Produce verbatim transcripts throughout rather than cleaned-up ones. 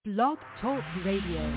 Blog Talk Radio.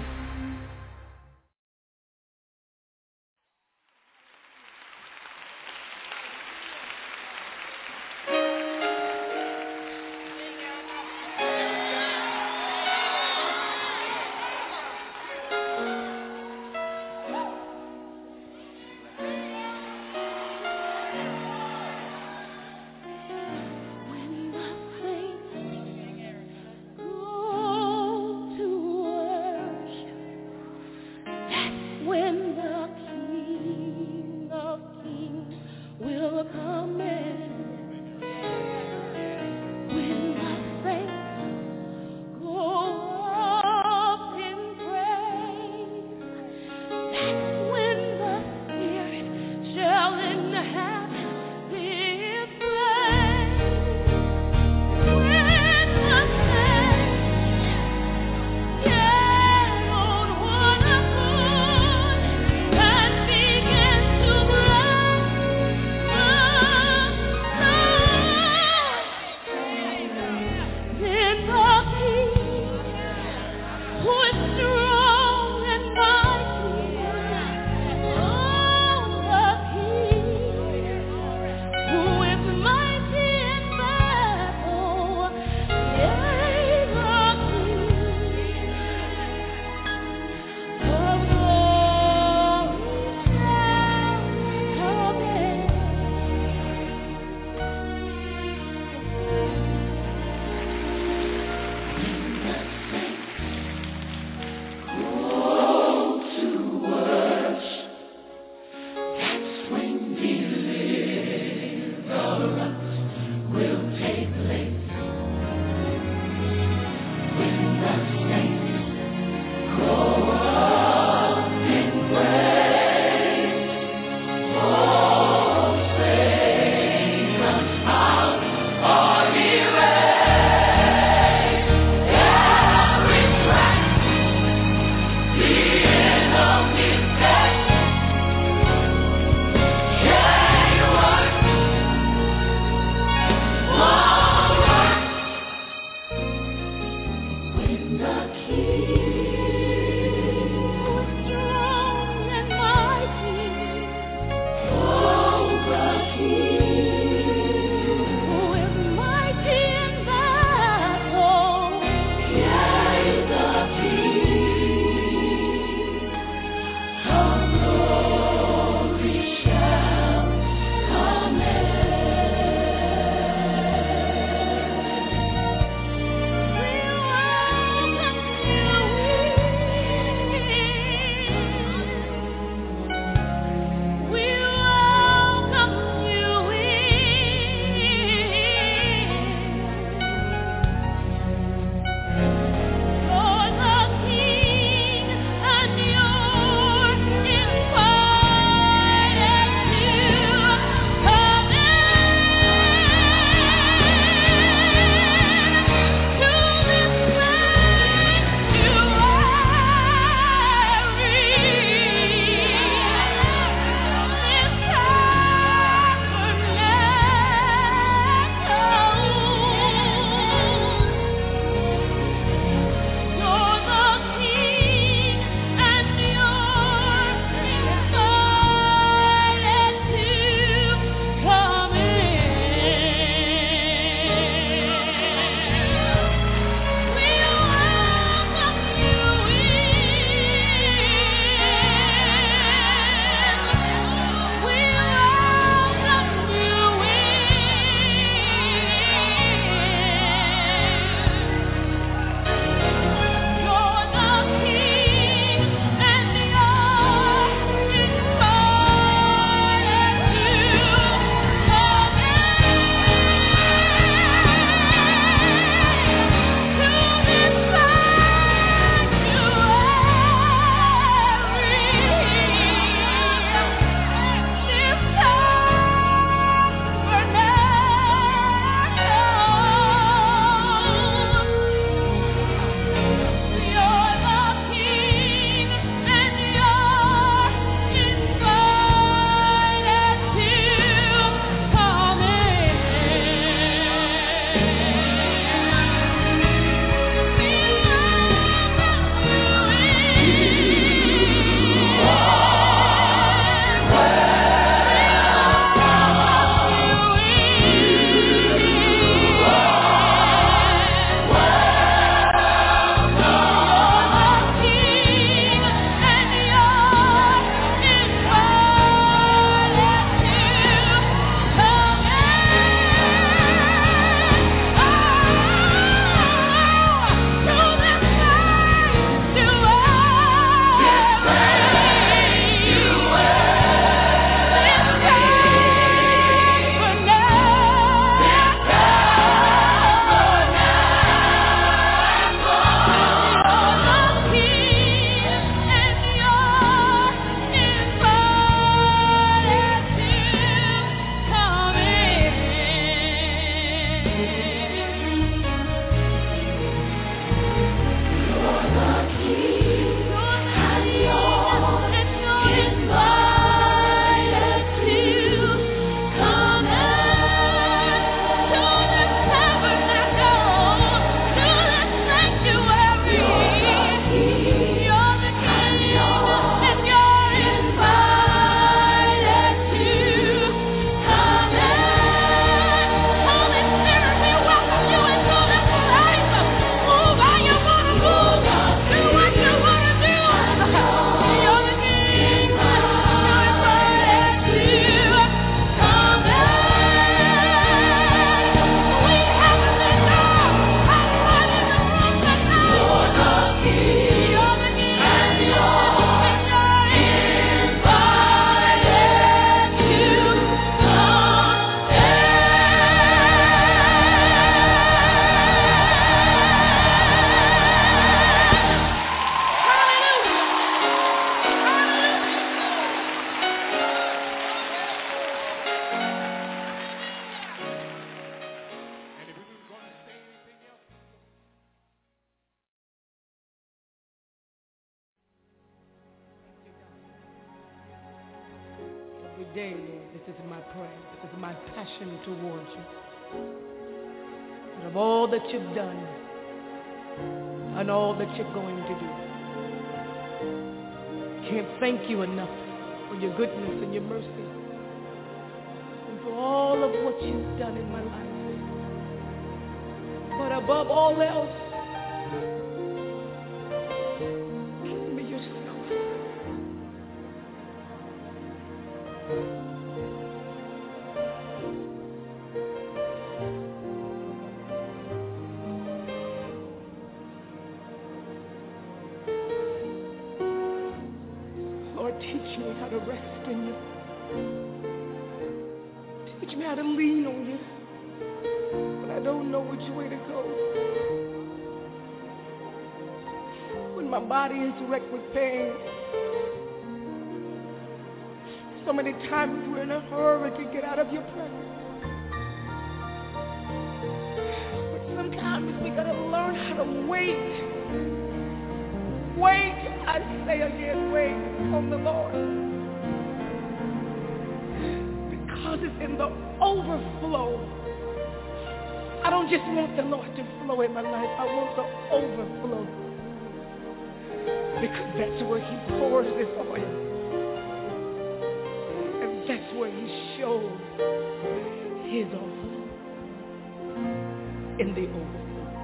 today, Lord, this is my prayer. This is my passion towards you. That of all that you've done and all that you're going to do, can't thank you enough for your goodness and your mercy and for all of what you've done in my life. But above all else, give me yourself. Lord, teach me how to rest in you. Teach me how to lean on you when I don't know which way to go. When my body is wrecked with pain. So many times we're in a hurry to get out of your presence. But sometimes we gotta learn how to wait. Wait, I say again, wait on the Lord. Because it's in the overflow. I don't just want the Lord to flow in my life. I want the overflow. Because that's where he pours his oil. And that's where he shows his oil. In the overflow.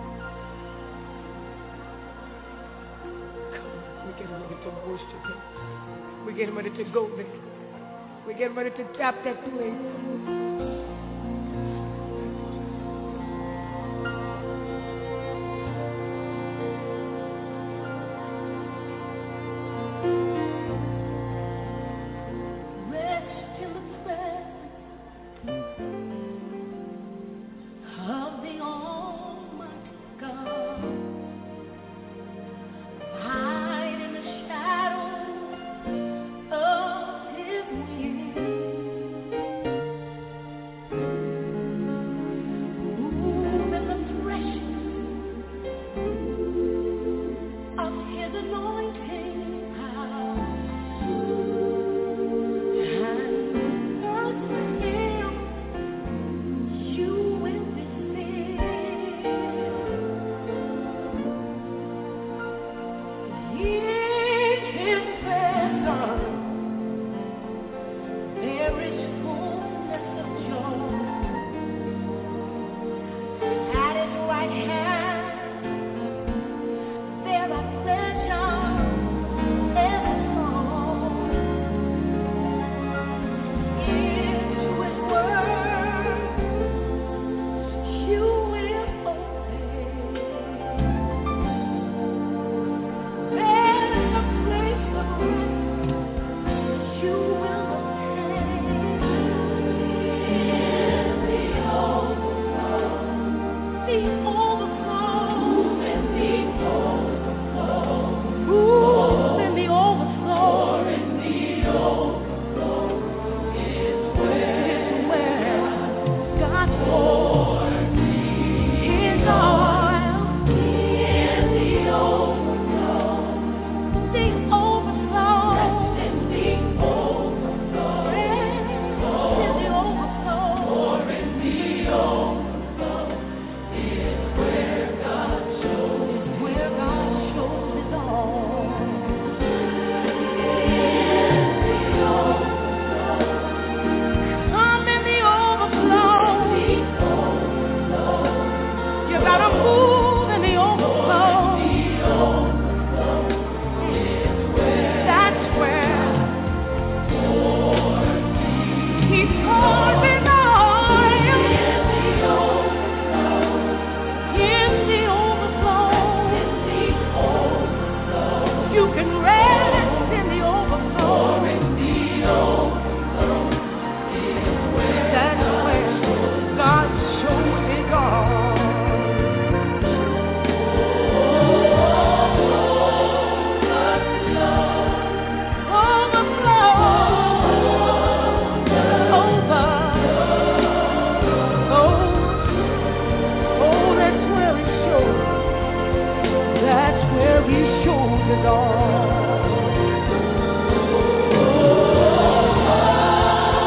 We're getting ready to worship him. We're getting ready to go there. We're getting ready to tap that place. Rest in the presence of the Almighty God. Hide in the shadow of his wings. Move in the freshness of his anointing power. And earth with him you will be filled. In his presence there is fullness of joy. At his right hand there are pleasures evermore. Into his word you will obey. There is a place of rest you will obtain. The overflow. The overflow. Move in the overflow. Move in the overflow. Pour in the overflow is where God pours his oil. In the overflow. The overflow. Rest in the overflow. Rest in the overflow. Pour in the overflow is where God shows. Where God shows his all. Come in the overflow. You gotta move in the overflow. That's where he pours his oil. In the overflow. You can rest in the overflow. That's where God shows his all. All.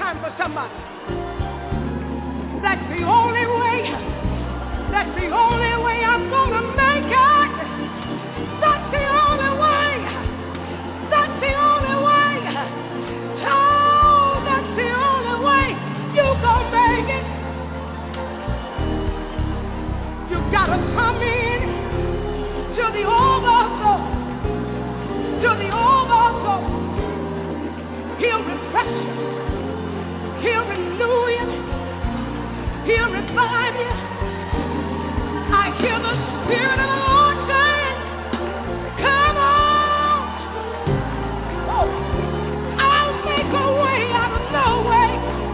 time for somebody. That's the only way. That's the only way I'm gonna make it. That's the only way. That's the only way. Oh, that's the only way you gonna make it. You gotta come in to the overflow. To the overflow. He'll refresh you. He'll renew you. He'll revive you. I hear the Spirit of the Lord saying, come on. Oh, I'll make a way out of no way.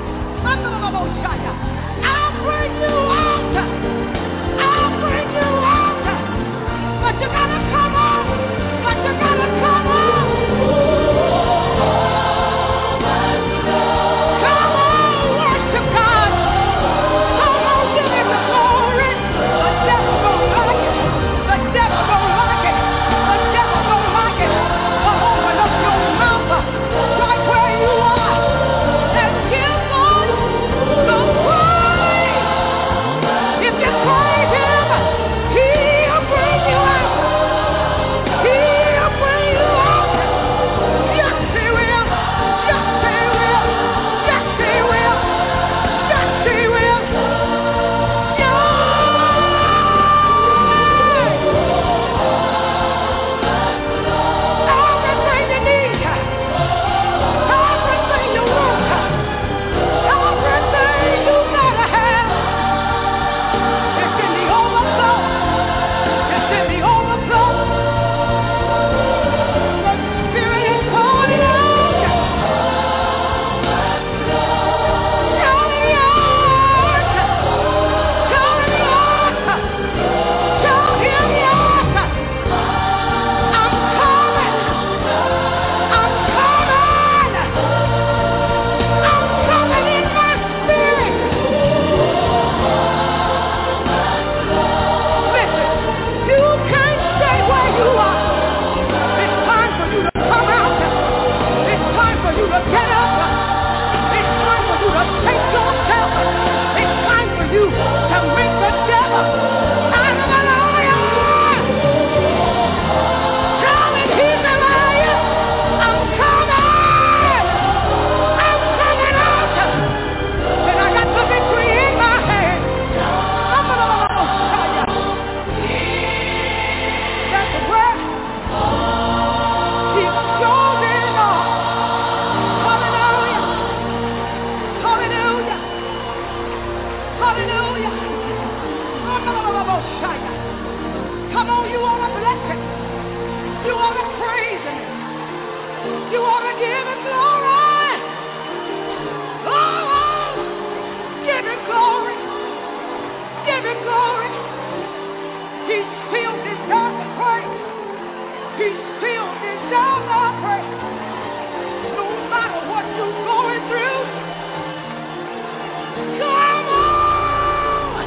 I'll bring you out. I'll bring you out. But you gotta come on. But you gotta come on. Come on, worship God. Come on, give him the glory. The devil don't like it. The devil don't like it. The devil don't like it. But open up your mouth right where you are and give God the praise. If you praise him, he'll bring you out. He'll bring you out. Yes, he will. Yes, he will. Yes, he will. Yes, he will. Everything you need, everything you want, everything you gotta have, it's in the overflow. It's in the overflow. The Spirit is pouring out. Tell him yes. Tell him yes. Tell him yes. I'm coming. I'm coming. I'm coming in my spirit. Listen, you can't stay where you are. It's time for you to come out. It's time for you to get up. It's time for you to take yourself. It's time for you to make the devil out of the liar. Tell him he's a liar. I'm coming. I'm coming out. And I got the victory in my hand. I'm gonna tell you. That's where he's chosen all. Hallelujah. Hallelujah. Hallelujah. Come on, you ought to bless him. You ought to praise him. You ought to give him glory. Oh, give him glory. Give him glory. He still deserves the praise. He still deserves our praise. No matter what you're going through. Come on.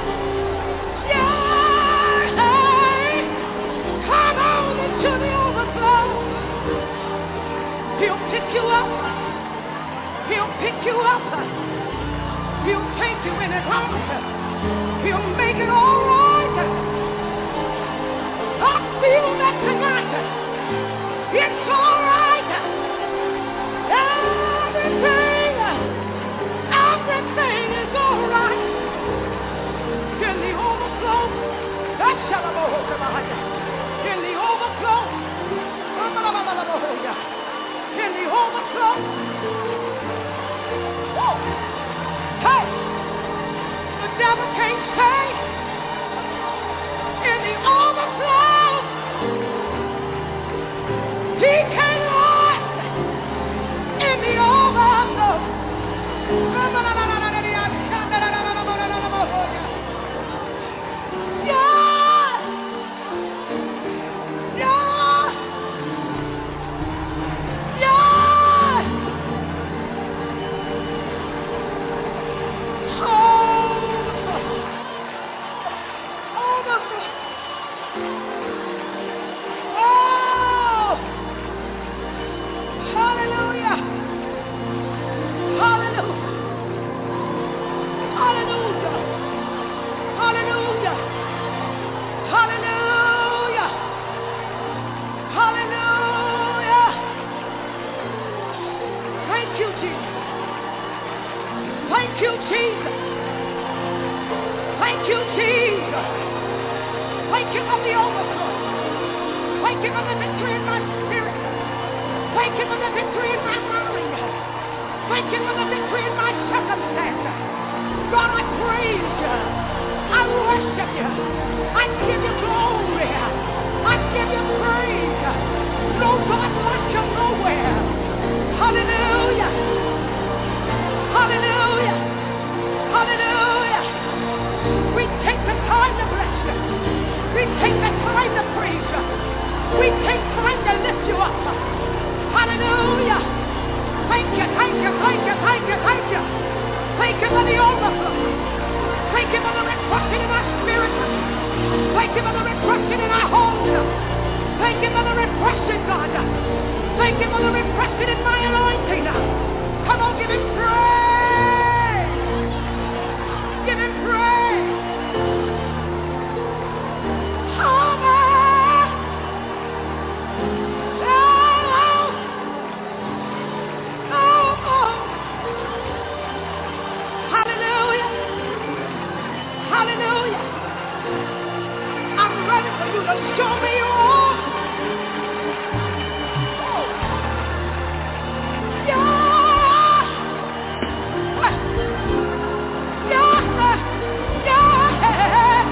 Yeah. Come on into the overflow. He'll pick you up. He'll pick you up. He'll take you in his arms. He'll make it all right. I feel that tonight. It's all right. Everything, everything is all right. In the overflow, that's in the overflow. In the overflow. Woo. Hey, the devil can't stay. you, Jesus. Thank you, Jesus. Thank you, Jesus. Thank you for the overflow. Thank you for the victory in my spirit. Thank you for the victory in my mind. Thank you for the victory in my circumstance. God, I praise you. I worship you. I give you glory. I give you praise. No God like you nowhere. Hallelujah. Hallelujah. Hallelujah. We take the time to bless you. We take the time to praise you. We take time to lift you up. Hallelujah. Thank you, thank you, thank you, thank you, thank you. Thank you for the overflow. Thank you for the refreshing in our spirit. Thank you for the refreshing in our homes. Thank you for the refreshing, God. Thank you for the refreshing in my anointing. Come on, give him praise. Give him praise. Oh, hallelujah. I'm ready for you to show me your own. Yeah. Yeah. Yeah.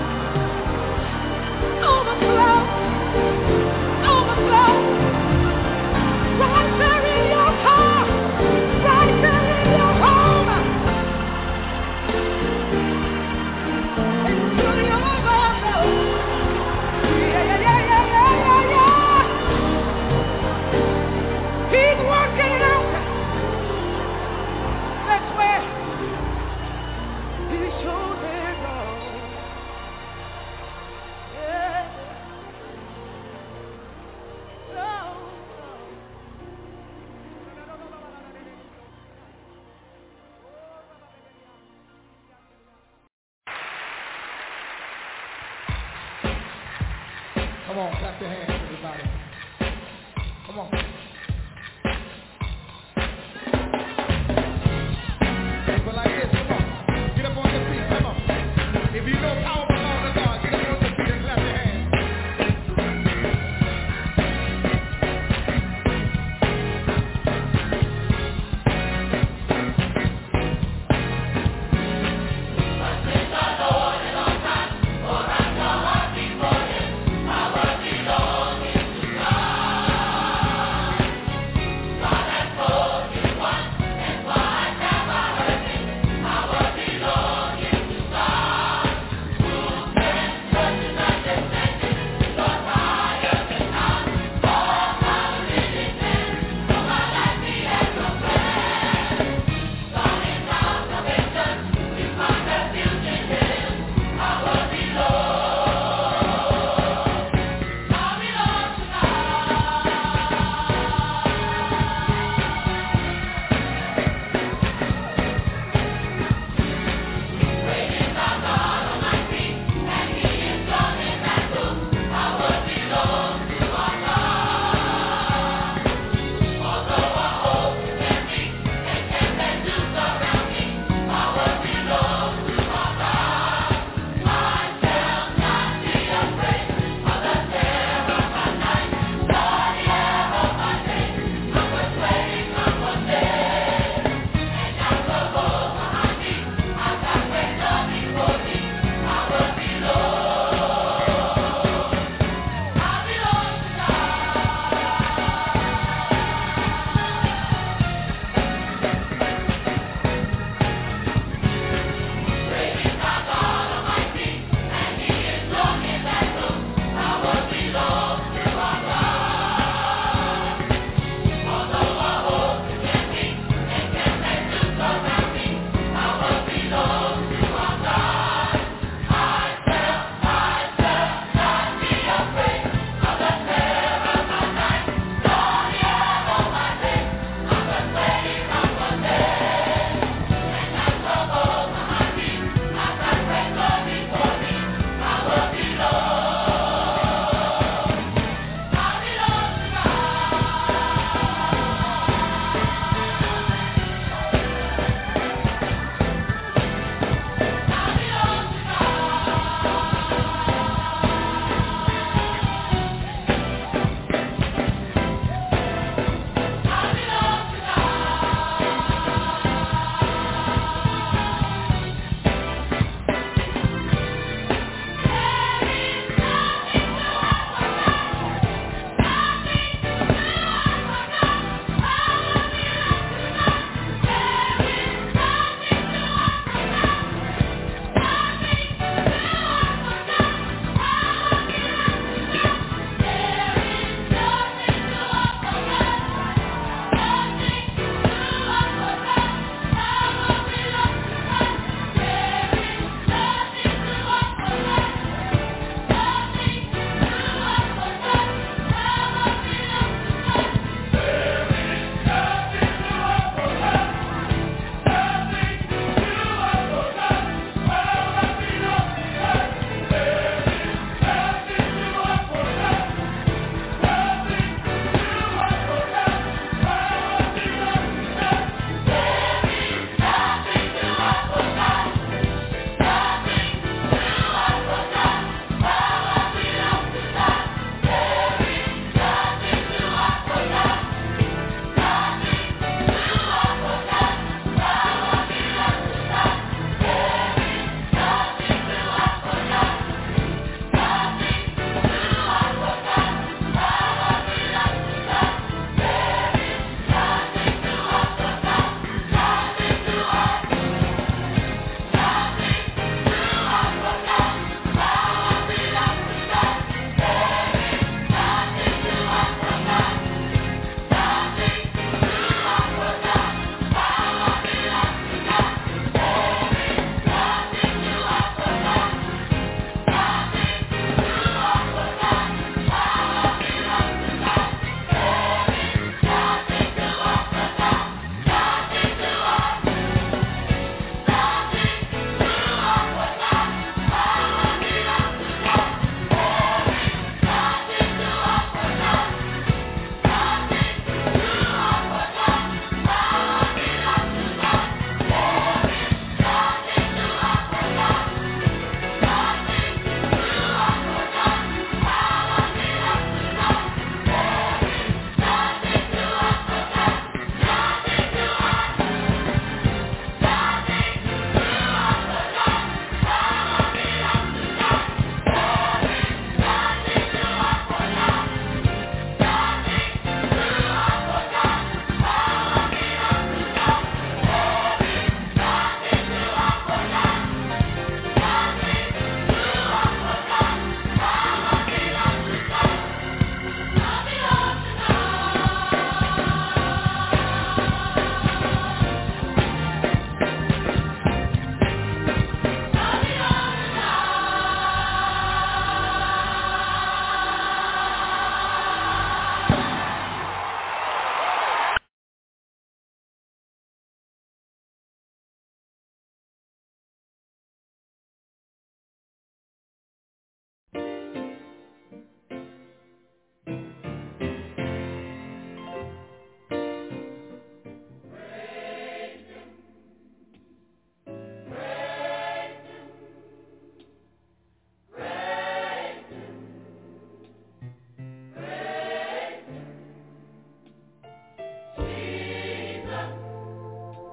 Overflow. Overflow. Right there in your car. Right there in your home. Into the overflow. Yeah, yeah, yeah, yeah, yeah, yeah. He's working it out. That's where he shows his love. Yeah. Oh. Come on, clap your hands, everybody. Come on. People like this, come on. Get up on your feet, come on. If you know power belongs to God, get up on your feet and clap your hands.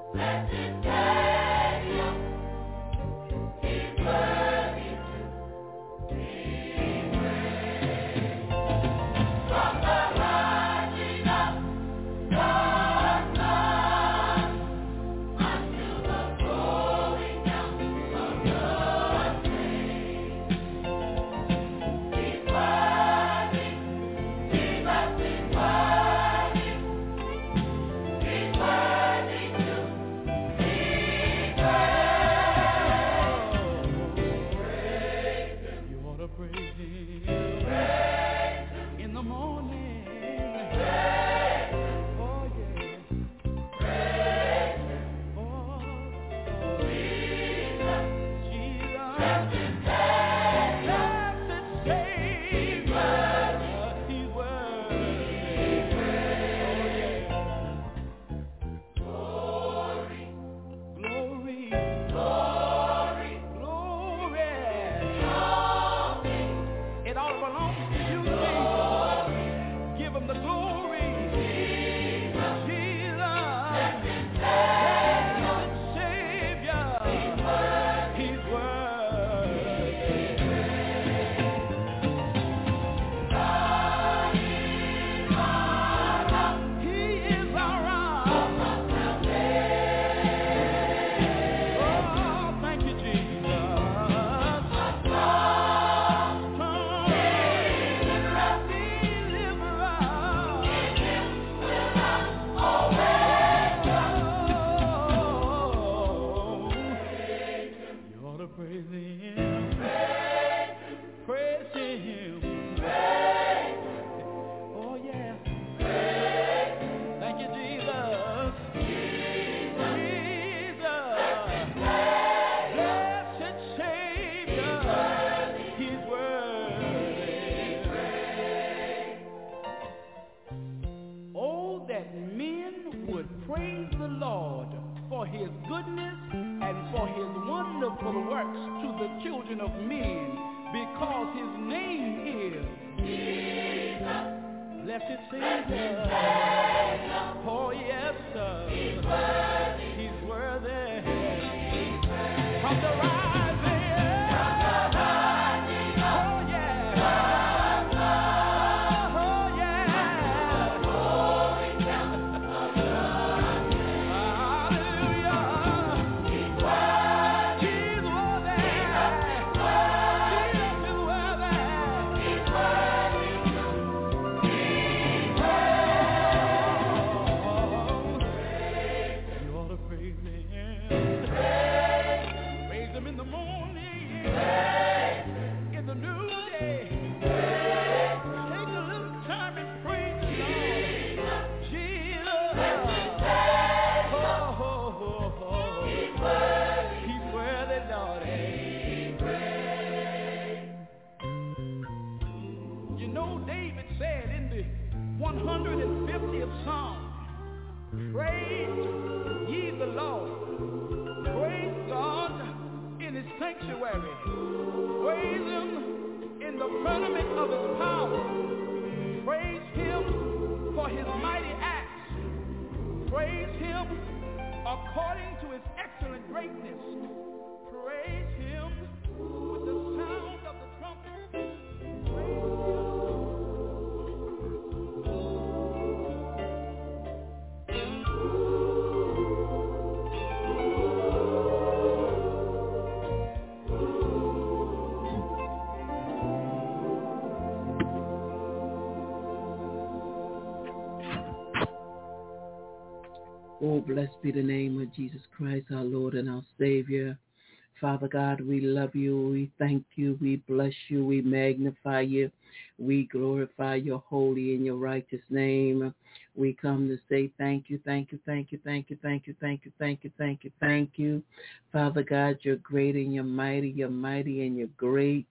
Oh, blessed be the name of Jesus Christ, our Lord and our Savior. Father God, we love you. We thank you. We bless you. We magnify you. We glorify your holy and your righteous name. We come to say thank you, thank you, thank you, thank you, thank you, thank you, thank you, thank you, thank you. Father God, you're great and you're mighty. You're mighty and you're great.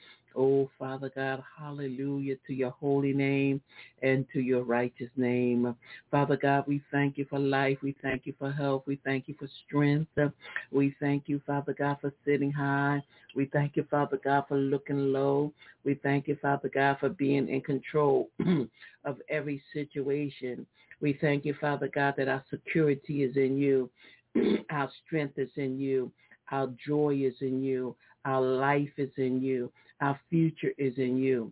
Oh, Father God, hallelujah to your holy name and to your righteous name. Father God, we thank you for life. We thank you for health. We thank you for strength. We thank you, Father God, for sitting high. We thank you, Father God, for looking low. We thank you, Father God, for being in control of every situation. We thank you, Father God, that our security is in you. Our strength is in you. Our joy is in you. Our life is in you. Our future is in you.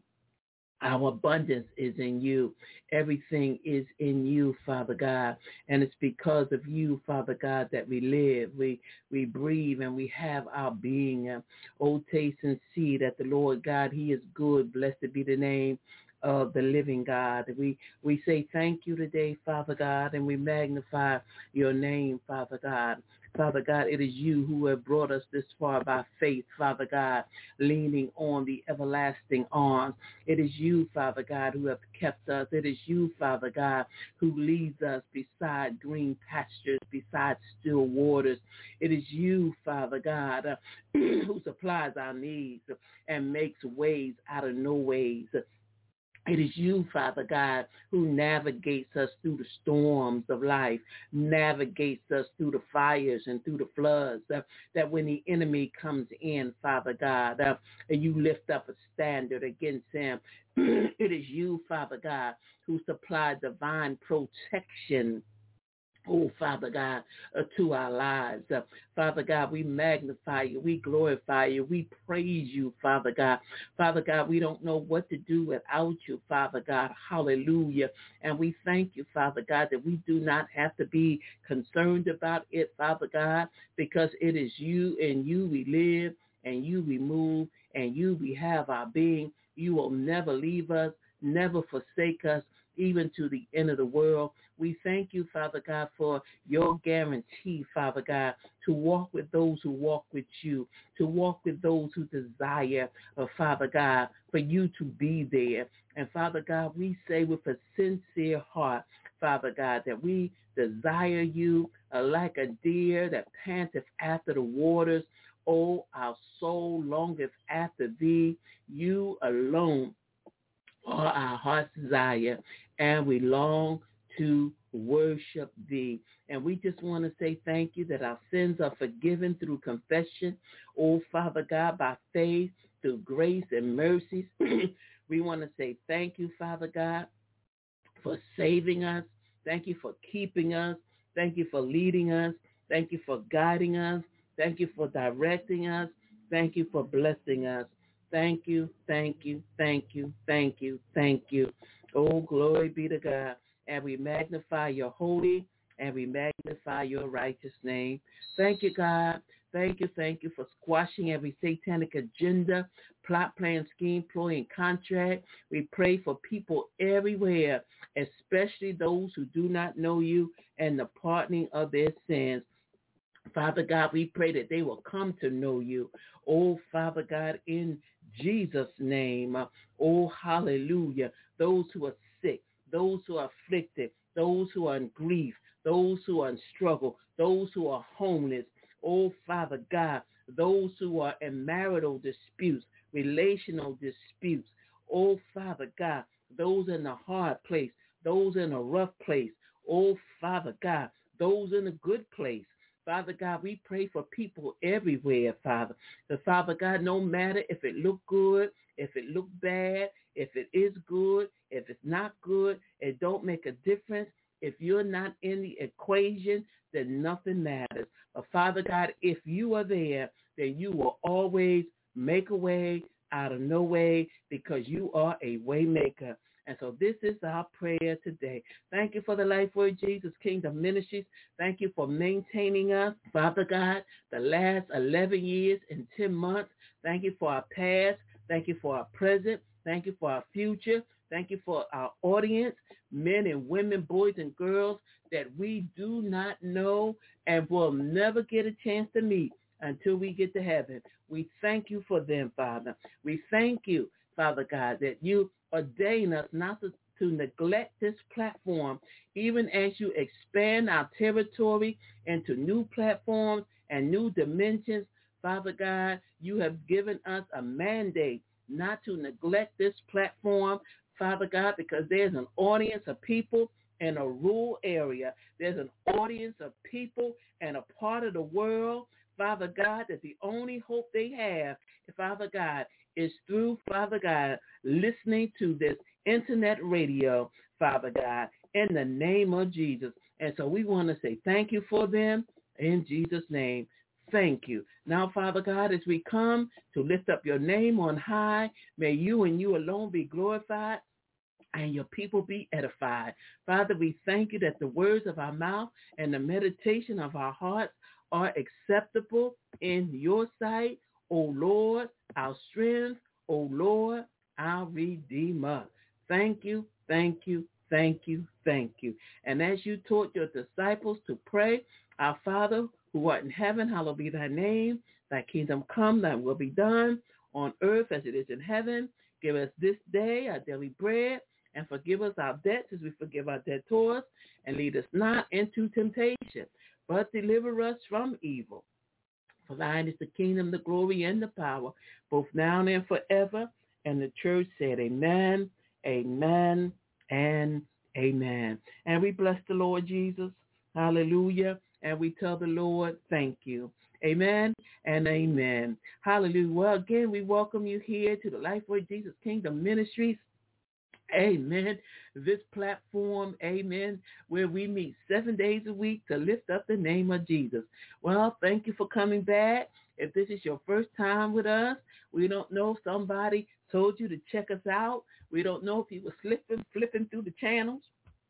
Our abundance is in you. Everything is in you, Father God. And it's because of you, Father God, that we live, we we breathe, and we have our being. Oh, taste and see that the Lord God, he is good. Blessed be the name of the living God. We we say thank you today, Father God, and we magnify your name, Father God. Father God, it is you who have brought us this far by faith, Father God, leaning on the everlasting arms. It is you, Father God, who have kept us. It is you, Father God, who leads us beside green pastures, beside still waters. It is you, Father God, uh, who supplies our needs and makes ways out of no ways. It is you, Father God, who navigates us through the storms of life, navigates us through the fires and through the floods, uh, that when the enemy comes in, Father God, uh, and you lift up a standard against him. It is you, Father God, who supplied divine protection, oh, Father God, uh, to our lives. Uh, Father God, we magnify you. We glorify you. We praise you, Father God. Father God, we don't know what to do without you, Father God. Hallelujah. And we thank you, Father God, that we do not have to be concerned about it, Father God, because it is you and you we live and you we move and you we have our being. You will never leave us, never forsake us, even to the end of the world. We thank you, Father God, for your guarantee, Father God, to walk with those who walk with you, to walk with those who desire, uh, Father God, for you to be there. And Father God, we say with a sincere heart, Father God, that we desire you uh, like a deer that panteth after the waters. Oh, our soul longeth after thee, you alone are our heart's desire, and we long to worship thee. And we just want to say thank you that our sins are forgiven through confession. Oh, Father God, by faith, through grace and mercies. We want to say thank you, Father God, for saving us. Thank you for keeping us. Thank you for leading us. Thank you for guiding us. Thank you for directing us. Thank you for blessing us. Thank you, thank you, thank you, thank you, thank you. Oh, glory be to God. And we magnify your holy and we magnify your righteous name. Thank you, God. Thank you, thank you for squashing every satanic agenda, plot, plan, scheme, ploy, and contract. We pray for people everywhere, especially those who do not know you and the pardoning of their sins. Father God, we pray that they will come to know you. Oh, Father God, in Jesus' name. Oh, hallelujah. Those who are sick, those who are afflicted, those who are in grief, those who are in struggle, those who are homeless. Oh, Father God, those who are in marital disputes, relational disputes. Oh, Father God, those in a hard place, those in a rough place. Oh, Father God, those in a good place. Father God, we pray for people everywhere, Father. The Father God, no matter if it look good, if it look bad, if it is good, if it's not good, it don't make a difference. If you're not in the equation, then nothing matters. But Father God, if you are there, then you will always make a way out of no way because you are a way maker. And so this is our prayer today. Thank you for the Life Word Jesus Kingdom Ministries. Thank you for maintaining us, Father God, the last eleven years and ten months. Thank you for our past. Thank you for our present. Thank you for our future. Thank you for our audience, men and women, boys and girls that we do not know and will never get a chance to meet until we get to heaven. We thank you for them, Father. We thank you, Father God, that you ordain us not to, to neglect this platform, even as you expand our territory into new platforms and new dimensions. Father God, you have given us a mandate not to neglect this platform, Father God, because there's an audience of people in a rural area. There's an audience of people in a part of the world, Father God, that the only hope they have, Father God, is through, Father God, listening to this internet radio, Father God, in the name of Jesus. And so we want to say thank you for them. In Jesus' name, thank you. Now, Father God, as we come to lift up your name on high, may you and you alone be glorified and your people be edified. Father, we thank you that the words of our mouth and the meditation of our hearts are acceptable in your sight, O Lord, our strength, O Lord, our Redeemer. Thank you, thank you, thank you, thank you. And as you taught your disciples to pray, our Father who art in heaven, hallowed be thy name. Thy kingdom come, thy will be done on earth as it is in heaven. Give us this day our daily bread, and forgive us our debts as we forgive our debtors. And lead us not into temptation, but deliver us from evil. For thine is the kingdom, the glory, and the power, both now and forever. And the church said, amen, amen, and amen. And we bless the Lord Jesus. Hallelujah. And we tell the Lord, thank you. Amen and amen. Hallelujah. Well, again, we welcome you here to the Lifeway Jesus Kingdom Ministries. Amen. This platform, amen, where we meet seven days a week to lift up the name of Jesus. Well, thank you for coming back. If this is your first time with us, we don't know if somebody told you to check us out. We don't know if you were slipping, flipping through the channels.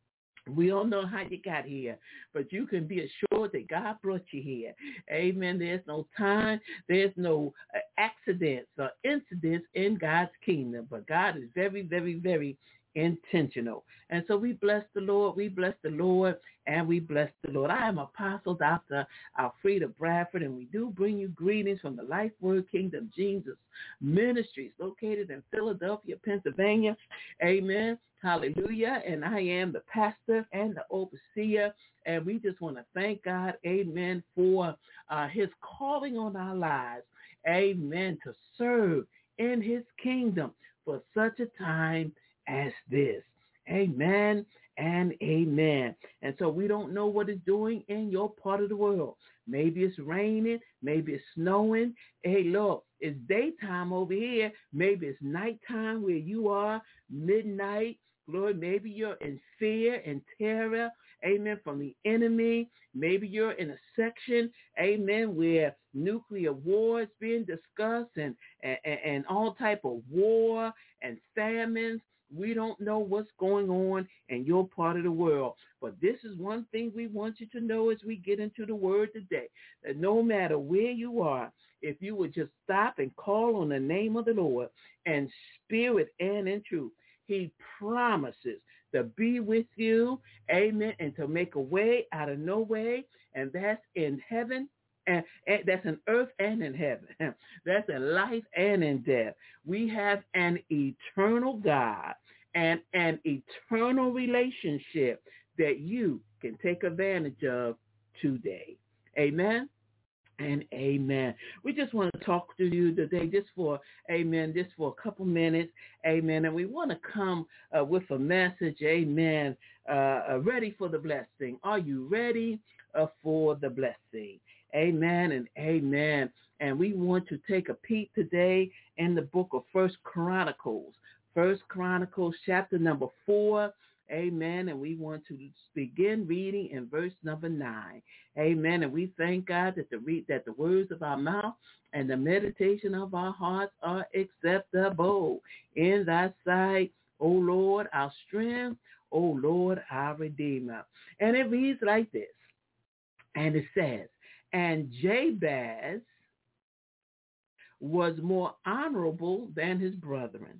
We don't know how you got here, but you can be assured that God brought you here. Amen. There's no time. There's no uh, accidents or incidents in God's kingdom, but God is very, very, very intentional. And so we bless the Lord. We bless the Lord, and we bless the Lord. I am Apostle Doctor Alfreda Bradford, and we do bring you greetings from the Life Word Kingdom Jesus Ministries located in Philadelphia, Pennsylvania. Amen. Hallelujah. And I am the pastor and the overseer. And we just want to thank God, amen, for uh, his calling on our lives. Amen. To serve in his kingdom for such a time as this. Amen and amen. And so we don't know what it's doing in your part of the world. Maybe it's raining. Maybe it's snowing. Hey, look, it's daytime over here. Maybe it's nighttime where you are, midnight. Lord, maybe you're in fear and terror, amen, from the enemy. Maybe you're in a section, amen, where nuclear war is being discussed and, and, and all type of war and famines. We don't know what's going on in your part of the world. But this is one thing we want you to know as we get into the word today, that no matter where you are, if you would just stop and call on the name of the Lord in spirit and in truth, he promises to be with you, amen, and to make a way out of no way, and that's in heaven, and, and that's in earth and in heaven. That's in life and in death. We have an eternal God and an eternal relationship that you can take advantage of today. Amen. And amen. We just want to talk to you today just for, amen, just for a couple minutes, amen. And we want to come uh, with a message, amen, uh, ready for the blessing. Are you ready uh, for the blessing? Amen and amen. And we want to take a peek today in the book of First Chronicles. First Chronicles chapter number four. Amen. And we want to begin reading in verse number nine. Amen. And we thank God that the read that the words of our mouth and the meditation of our hearts are acceptable in thy sight, O Lord, our strength, O Lord, our Redeemer. And it reads like this. And it says, and Jabez was more honorable than his brethren.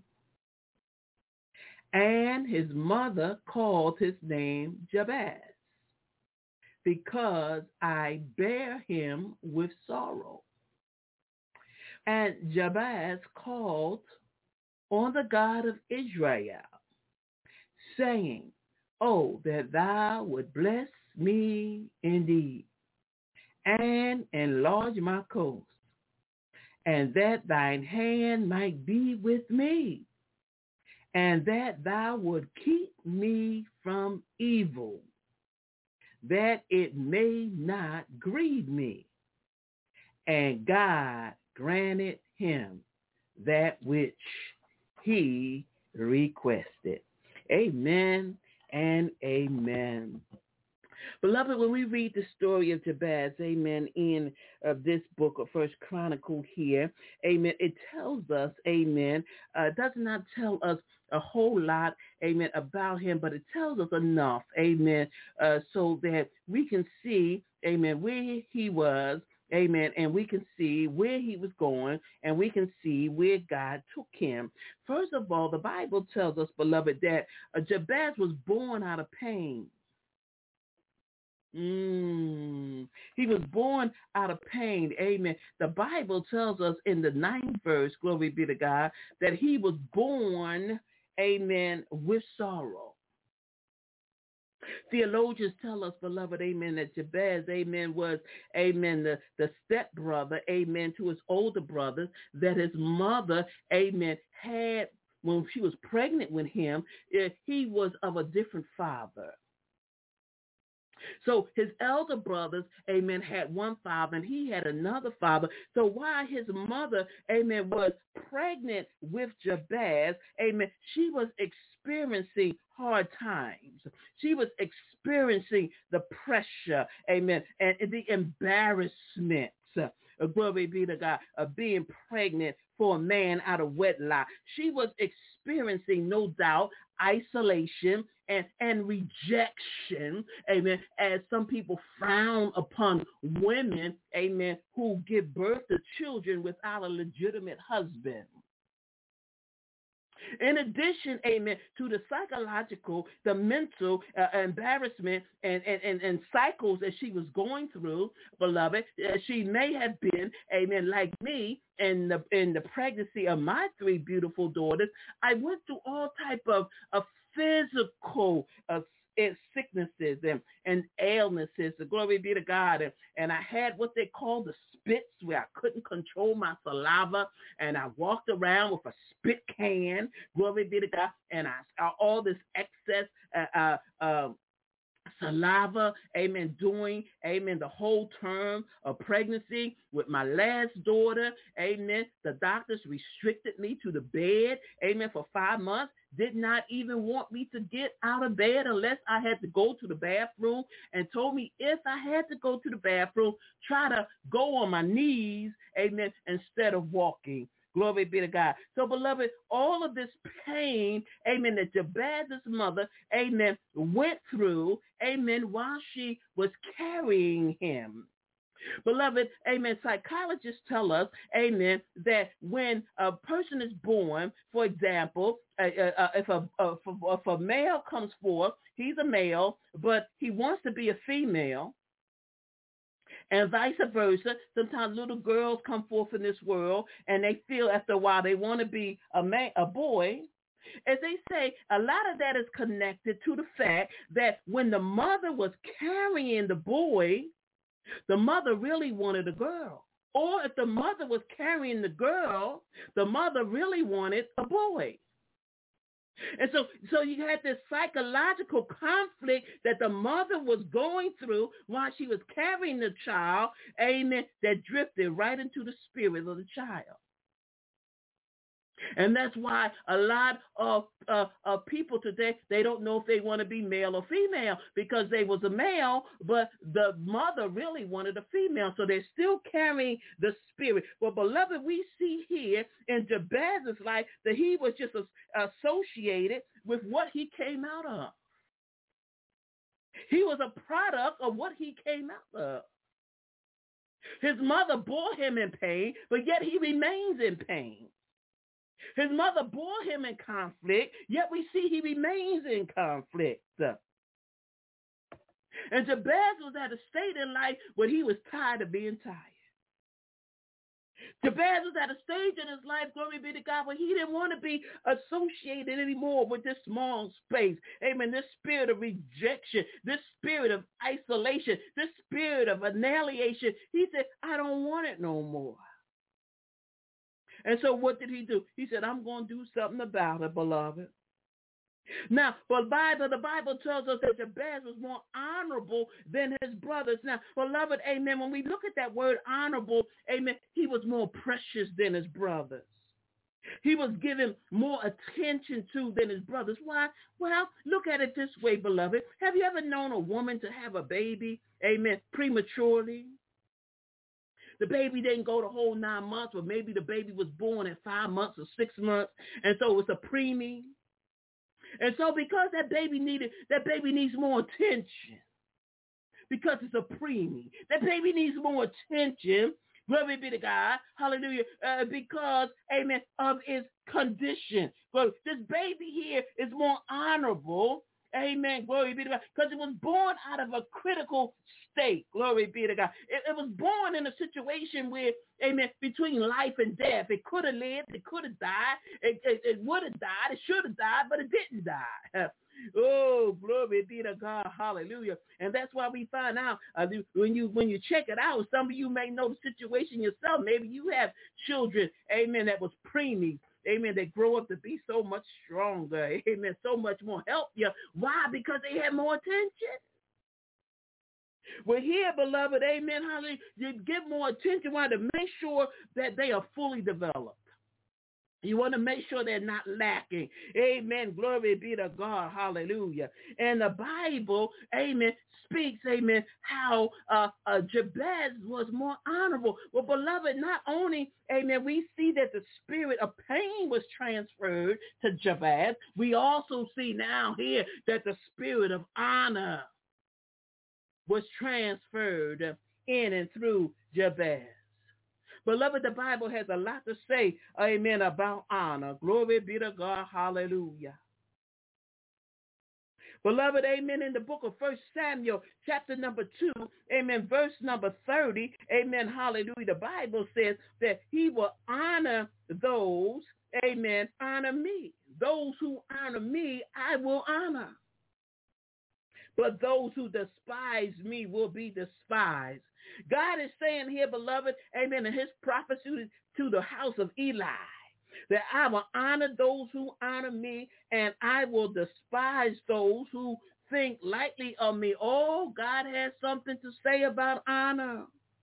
And his mother called his name Jabez, because I bear him with sorrow. And Jabez called on the God of Israel, saying, oh, that thou would bless me indeed, and enlarge my coast, and that thine hand might be with me, and that thou would keep me from evil, that it may not grieve me. And God granted him that which he requested. Amen and amen. Beloved, when we read the story of Jabez, amen, in uh, this book of First Chronicle here, amen, it tells us, amen, uh, does not tell us a whole lot, amen, about him, but it tells us enough, amen, uh, so that we can see, amen, where he was, amen, and we can see where he was going, and we can see where God took him. First of all, the Bible tells us, beloved, that uh, Jabez was born out of pain. Mm. He was born out of pain. Amen. The Bible tells us in the ninth verse, glory be to God, that he was born, amen, with sorrow. Theologians tell us, beloved, amen, that Jabez, amen, was, amen, the, the stepbrother, amen, to his older brothers, that his mother, amen, had, when she was pregnant with him, he was of a different father. So his elder brothers, amen, had one father and he had another father. So while his mother, amen, was pregnant with Jabez, amen, she was experiencing hard times. She was experiencing the pressure, amen, and the embarrassment. Uh, glory be to God, of being pregnant for a man out of wedlock. She was experiencing, no doubt, isolation and, and rejection, amen, as some people frown upon women, amen, who give birth to children without a legitimate husband. In addition, amen, to the psychological, the mental uh, embarrassment and, and, and, and cycles that she was going through, beloved, uh, she may have been, amen, like me in the, in the pregnancy of my three beautiful daughters. I went through all type of, of physical uh, sicknesses and, and illnesses. Glory be to God. And, and I had what they call the spits, where I couldn't control my saliva, and I walked around with a spit can. Glory be to God. And I saw all this excess uh, uh, uh, saliva, amen, doing, amen, the whole term of pregnancy. With my last daughter, amen, the doctors restricted me to the bed, amen, for five months. Did not even want me to get out of bed unless I had to go to the bathroom, and told me if I had to go to the bathroom, try to go on my knees, amen, instead of walking. Glory be to God. So, beloved, all of this pain, amen, that Jabez's mother, amen, went through, amen, while she was carrying him. Beloved, amen, psychologists tell us, amen, that when a person is born, for example, uh, uh, if, a, uh, if, a, if a male comes forth, he's a male, but he wants to be a female, and vice versa. Sometimes little girls come forth in this world, and they feel after a while they want to be a man, a boy. As they say, a lot of that is connected to the fact that when the mother was carrying the boy, the mother really wanted a girl. Or if the mother was carrying the girl, the mother really wanted a boy. And so, so you had this psychological conflict that the mother was going through while she was carrying the child, amen, that drifted right into the spirit of the child. And that's why a lot of, uh, of people today, they don't know if they want to be male or female, because they was a male, but the mother really wanted a female. So they're still carrying the spirit. Well, beloved, we see here in Jabez's life that he was just associated with what he came out of. He was a product of what he came out of. His mother bore him in pain, but yet he remains in pain. His mother bore him in conflict, yet we see he remains in conflict. And Jabez was at a state in life where he was tired of being tired. Jabez was at a stage in his life, glory be to God, where he didn't want to be associated anymore with this small space. Amen. This spirit of rejection, this spirit of isolation, this spirit of annihilation. He said, I don't want it no more. And so what did he do? He said, I'm going to do something about it, beloved. Now, but Bible, the Bible tells us that Jabez was more honorable than his brothers. Now, beloved, amen, when we look at that word honorable, amen, he was more precious than his brothers. He was given more attention to than his brothers. Why? Well, look at it this way, beloved. Have you ever known a woman to have a baby, amen, prematurely? The baby didn't go the whole nine months, or maybe the baby was born at five months or six months, and so it's a preemie. And so because that baby needed, that baby needs more attention, because it's a preemie. That baby needs more attention. Glory be to God. Hallelujah. Uh, because, amen, of its condition. But this baby here is more honorable. Amen. Glory be to God. Because it was born out of a critical state. Glory be to God. It, it was born in a situation where, amen, between life and death. It could have lived. It could have died. It, it, it would have died. It should have died, but it didn't die. Oh, glory be to God. Hallelujah. And that's why we find out uh, when you when you check it out, some of you may know the situation yourself. Maybe you have children, amen, that was preemie. Amen. They grow up to be so much stronger. Amen. So much more healthier. Why? Because they had more attention. We're here, beloved. Amen. Hallelujah. You give more attention. Why? To make sure that they are fully developed. You want to make sure they're not lacking. Amen. Glory be to God. Hallelujah. And the Bible, amen, speaks, amen, how uh, uh, Jabez was more honorable. Well, beloved, not only, amen, we see that the spirit of pain was transferred to Jabez, we also see now here that the spirit of honor was transferred in and through Jabez. Beloved, the Bible has a lot to say, amen, about honor. Glory be to God. Hallelujah. Beloved, amen, in the book of First Samuel, chapter number two, amen, verse number thirty, amen, hallelujah, the Bible says that he will honor those, amen, honor me. Those who honor me, I will honor. But those who despise me will be despised. God is saying here, beloved, amen, in his prophecy to the house of Eli, that I will honor those who honor me, and I will despise those who think lightly of me. Oh, God has something to say about honor.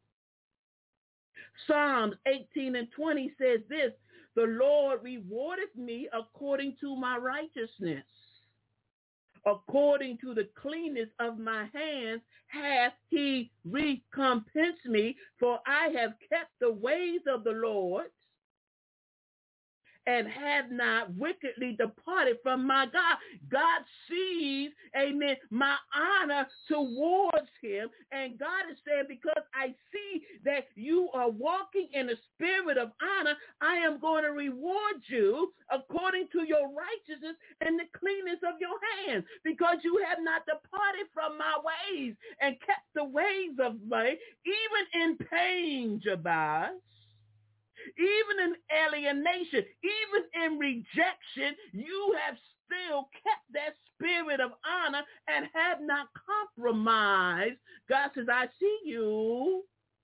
Psalms eighteen and twenty says this, the Lord rewardeth me according to my righteousness. According to the cleanness of my hands hath he recompensed me, for I have kept the ways of the Lord and have not wickedly departed from my God. God sees, amen, my honor towards him. And God is saying, because I see that you are walking in a spirit of honor, I am going to reward you according to your righteousness and the cleanness of your hands, because you have not departed from my ways and kept the ways of me, even in pain, Jabez. Even in alienation, even in rejection, you have still kept that spirit of honor and have not compromised. God says, I see you.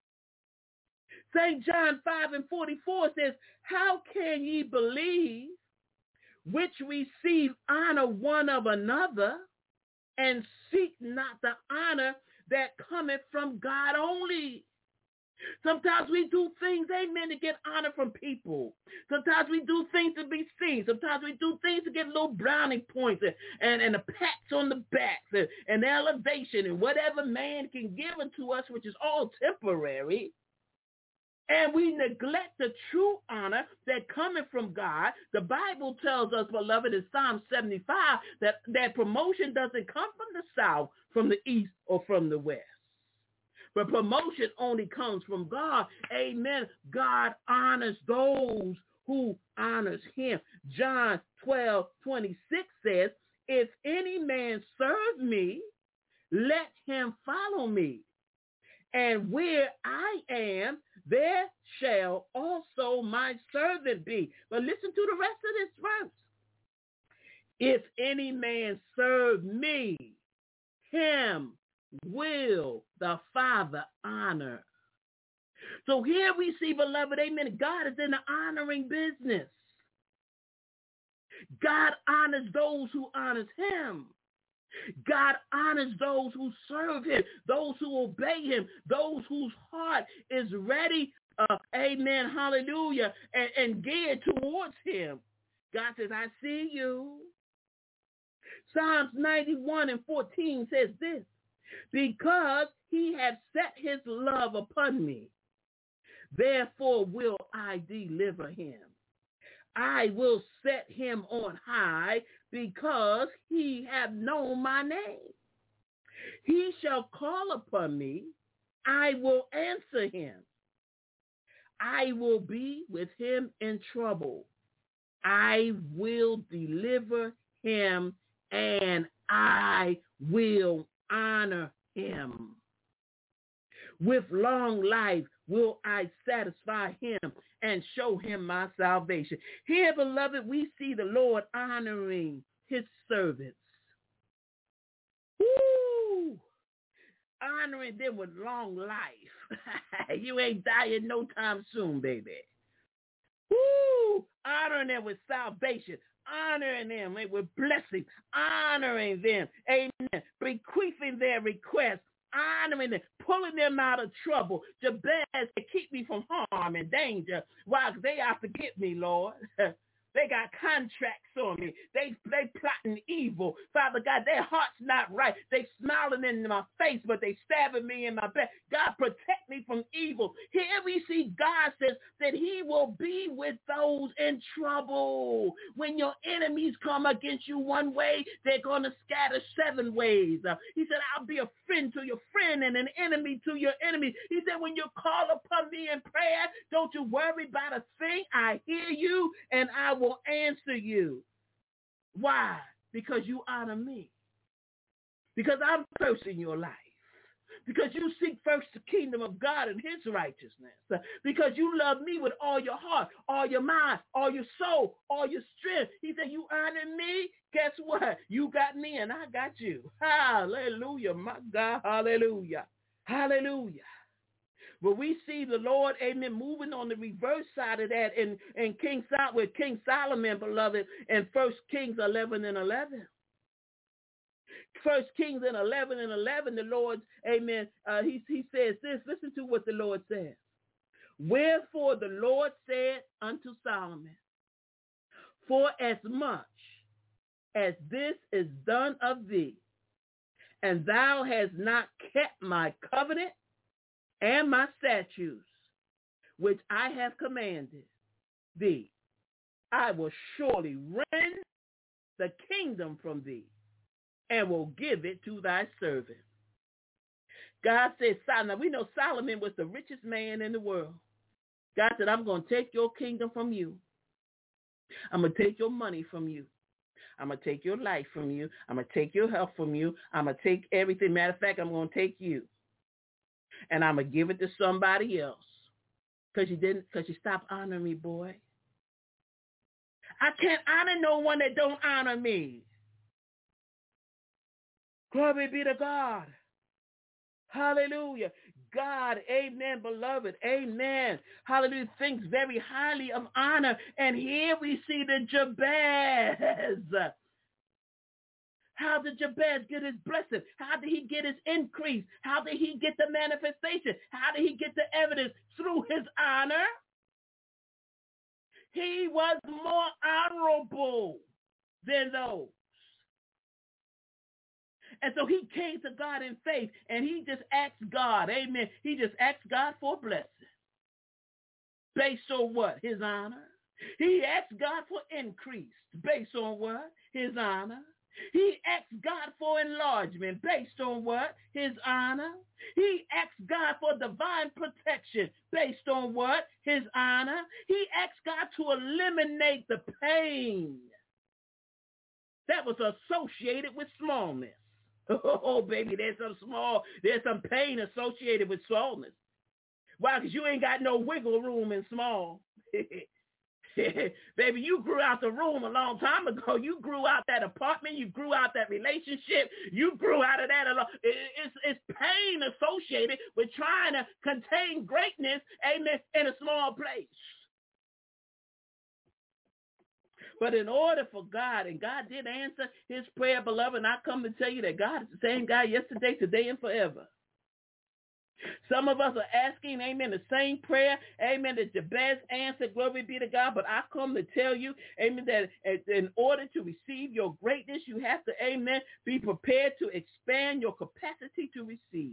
Saint John five and forty-four says, how can ye believe which receive honor one of another and seek not the honor that cometh from God only? Sometimes we do things, amen, to get honor from people. Sometimes we do things to be seen. Sometimes we do things to get little brownie points and, and, and a pats on the back and, and elevation and whatever man can give unto us, which is all temporary. And we neglect the true honor that cometh from God. The Bible tells us, beloved, in Psalm seventy-five, that, that promotion doesn't come from the south, from the east, or from the west. But promotion only comes from God. Amen. God honors those who honors him. John twelve twenty-six says, if any man serve me, let him follow me. And where I am, there shall also my servant be. But listen to the rest of this verse. If any man serve me, him will the Father honor. So here we see, beloved, amen, God is in the honoring business. God honors those who honors him. God honors those who serve him, those who obey him, those whose heart is ready uh, amen, hallelujah, and, and geared towards him. God says, I see you. Psalms ninety-one and fourteen says this, because he has set his love upon me, therefore will I deliver him. I will set him on high because he hath known my name. He shall call upon me, I will answer him. I will be with him in trouble. I will deliver him and I will honor him. With long life will I satisfy him and show him my salvation. Here, beloved, we see the Lord honoring his servants. Woo! Honoring them with long life. You ain't dying no time soon, baby. Woo! Honoring them with salvation. Honoring them with blessing. Honoring them. Amen. Bequeathing their requests. Honoring them, pulling them out of trouble. Jabez, they keep me from harm and danger. Why? They out to get me, Lord. They got contracts on me. They they plotting evil. Father God, their heart's not right. They smiling in my face, but they stabbing me in my back. God, protect me from evil. Here we see God says that he will be with those in trouble. When your enemies come against you one way, they're going to scatter seven ways. Uh, he said, I'll be a friend to your friend and an enemy to your enemy. He said, when you call upon me in prayer, don't you worry about a thing. I hear you and I will answer you. Why? Because you honor me. Because I'm first in your life. Because you seek first the kingdom of God and his righteousness. Because you love me with all your heart, all your mind, all your soul, all your strength. He said, you honor me. Guess what? You got me and I got you. Hallelujah. My God. Hallelujah. Hallelujah. But we see the Lord, amen, moving on the reverse side of that in, in King Sol- with King Solomon, beloved, in First Kings eleven and eleven. First Kings in eleven and eleven, the Lord, amen, uh, he, he says this. Listen to what the Lord says. Wherefore the Lord said unto Solomon, for as much as this is done of thee, and thou hast not kept my covenant, and my statutes, which I have commanded thee, I will surely rend the kingdom from thee, and will give it to thy servant. God said, Solomon, we know Solomon was the richest man in the world. God said, I'm going to take your kingdom from you. I'm going to take your money from you. I'm going to take your life from you. I'm going to take your health from you. I'm going to take everything. Matter of fact, I'm going to take you. And I'm going to give it to somebody else. Because you didn't, because you stopped honoring me, boy. I can't honor no one that don't honor me. Glory be to God. Hallelujah. God, amen, beloved, amen. Hallelujah, thinks very highly of honor. And here we see the Jabez. How did Jabez get his blessing? How did he get his increase? How did he get the manifestation? How did he get the evidence? Through his honor. He was more honorable than those. And so he came to God in faith, and he just asked God, amen, he just asked God for a blessing. Based on what? His honor. He asked God for increase. Based on what? His honor. He asked God for enlargement. Based on what? His honor. He asked God for divine protection. Based on what? His honor. He asked God to eliminate the pain that was associated with smallness. Oh, baby, there's some small, there's some pain associated with smallness. Why? Because you ain't got no wiggle room in small. Baby, you grew out the room a long time ago. You grew out that apartment. You grew out that relationship. You grew out of that. It's, it's pain associated with trying to contain greatness, amen, in a small place. But in order for God, and God did answer his prayer, beloved, and I come to tell you that God is the same God yesterday, today, and forever. Some of us are asking, amen, the same prayer, amen, that Jabez answered, glory be to God. But I come to tell you, amen, that in order to receive your greatness, you have to, amen, be prepared to expand your capacity to receive.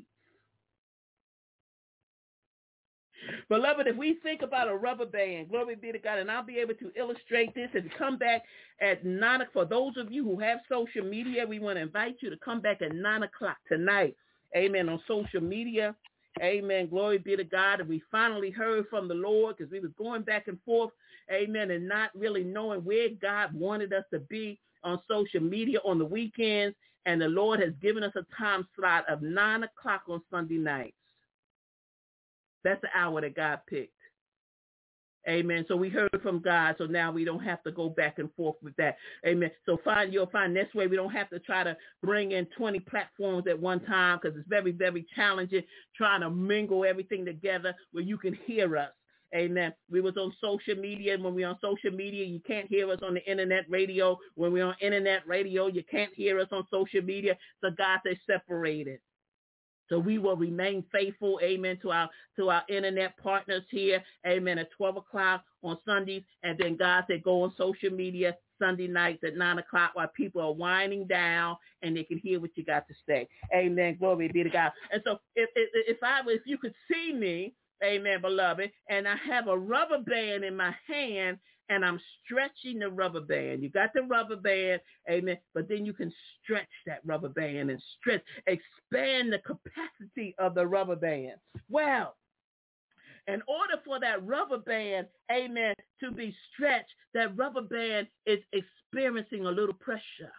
Beloved, if we think about a rubber band, glory be to God, and I'll be able to illustrate this and come back at nine. For those of you who have social media, we want to invite you to come back at nine o'clock tonight, amen, on social media. Amen. Glory be to God. And we finally heard from the Lord because we was going back and forth, amen, and not really knowing where God wanted us to be on social media on the weekends. And the Lord has given us a time slot of nine o'clock on Sunday nights. That's the hour that God picked. Amen. So we heard from God, so now we don't have to go back and forth with that. Amen. So find you'll find this way we don't have to try to bring in twenty platforms at one time because it's very, very challenging trying to mingle everything together where you can hear us. Amen. We was on social media, and when we're on social media, you can't hear us on the internet radio. When we're on internet radio, you can't hear us on social media. So God said separate it. So we will remain faithful, amen, to our to our internet partners here, amen, at twelve o'clock on Sundays. And then God said go on social media Sunday nights at nine o'clock while people are winding down and they can hear what you got to say. Amen. Glory be to God. And so if if, if I if you could see me, amen, beloved, and I have a rubber band in my hand, and I'm stretching the rubber band. You got the rubber band, amen, but then you can stretch that rubber band and stretch, expand the capacity of the rubber band. Well, in order for that rubber band, amen, to be stretched, that rubber band is experiencing a little pressure.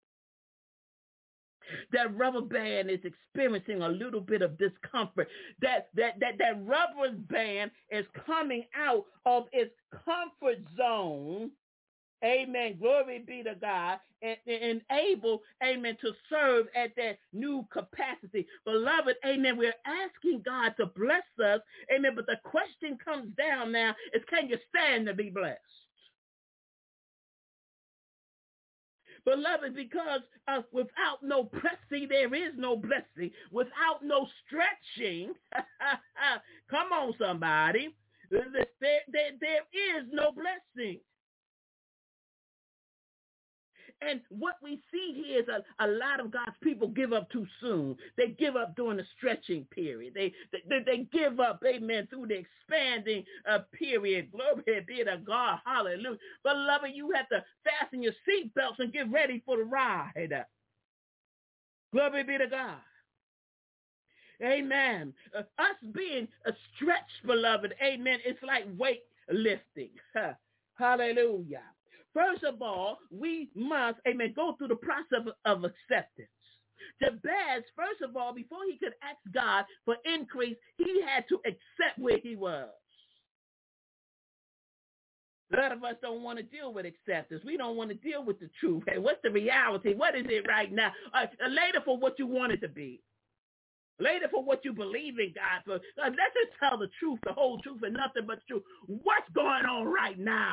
That rubber band is experiencing a little bit of discomfort. That that that that rubber band is coming out of its comfort zone. Amen. Glory be to God. And, and able, amen, to serve at that new capacity. Beloved, amen, we're asking God to bless us. Amen. But the question comes down now is, can you stand to be blessed? Beloved, because uh, without no pressing, there is no blessing. Without no stretching, come on, somebody, there, there, there is no blessing. And what we see here is a, a lot of God's people give up too soon. They give up during the stretching period. They they, they give up, amen, through the expanding uh, period. Glory be to God. Hallelujah. Beloved, you have to fasten your seatbelts and get ready for the ride. Glory be to God. Amen. Uh, us being a stretched, beloved, amen, it's like weight lifting. Hallelujah. First of all, we must, amen, go through the process of acceptance. Jabez, first of all, before he could ask God for increase, he had to accept where he was. A lot of us don't want to deal with acceptance. We don't want to deal with the truth. Hey, what's the reality? What is it right now? Uh, later for what you want it to be. Later for what you believe in God for. Uh, let's just tell the truth, the whole truth, and nothing but the truth. What's going on right now?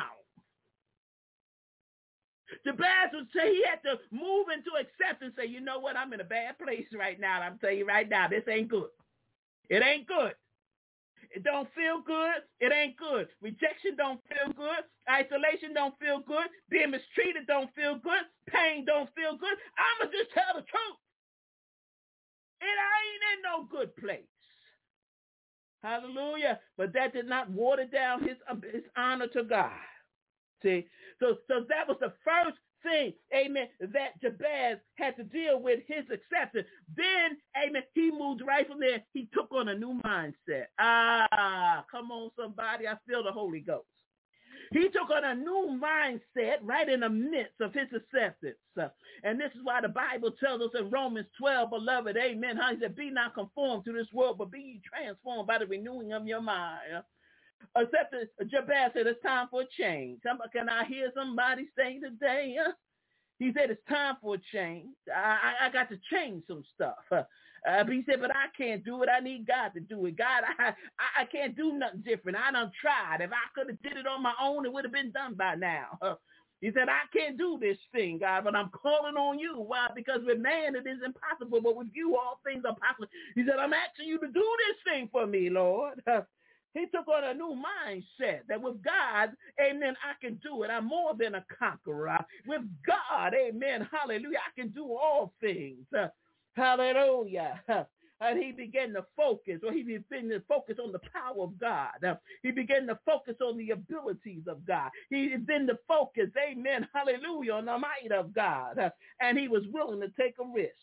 Jabez would say he had to move into acceptance and say, you know what, I'm in a bad place right now. I'm telling you right now, this ain't good. It ain't good. It don't feel good. It ain't good. Rejection don't feel good. Isolation don't feel good. Being mistreated don't feel good. Pain don't feel good. I'm going to just tell the truth. And I ain't in no good place. Hallelujah. But that did not water down his, uh, his honor to God. See, so so that was the first thing, amen, that Jabez had to deal with, his acceptance. Then, amen, he moved right from there. He took on a new mindset. Ah, come on, somebody. I feel the Holy Ghost. He took on a new mindset right in the midst of his acceptance. Uh, and this is why the Bible tells us in Romans twelve, beloved, amen, how he said, be not conformed to this world, but be ye transformed by the renewing of your mind. Except Jabez said it's time for a change. Can I hear somebody say today? Uh, he said it's time for a change. I, I, I got to change some stuff. Uh, uh, he said, but I can't do it. I need God to do it. God, I, I, I can't do nothing different. I done tried. If I could have did it on my own, it would have been done by now. Uh, He said, I can't do this thing, God, but I'm calling on you. Why? Because with man it is impossible, but with you all things are possible. He said, I'm asking you to do this thing for me, Lord. He took on a new mindset that with God, amen, I can do it. I'm more than a conqueror. With God, amen, hallelujah, I can do all things. Uh, hallelujah. And he began to focus, or he began to focus on the power of God. Uh, he began to focus on the abilities of God. He began to focus, amen, hallelujah, on the might of God. Uh, and he was willing to take a risk.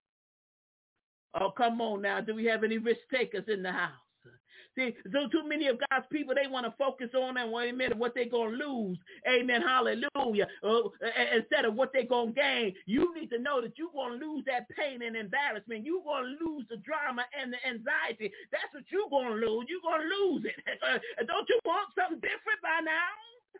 Oh, come on now. Do we have any risk takers in the house? See, so too many of God's people, they want to focus on and wait a minute, what they're going to lose. Amen. Hallelujah. Uh, instead of what they're going to gain, you need to know that you're going to lose that pain and embarrassment. You're going to lose the drama and the anxiety. That's what you're going to lose. You're going to lose it. Uh, don't you want something different by now?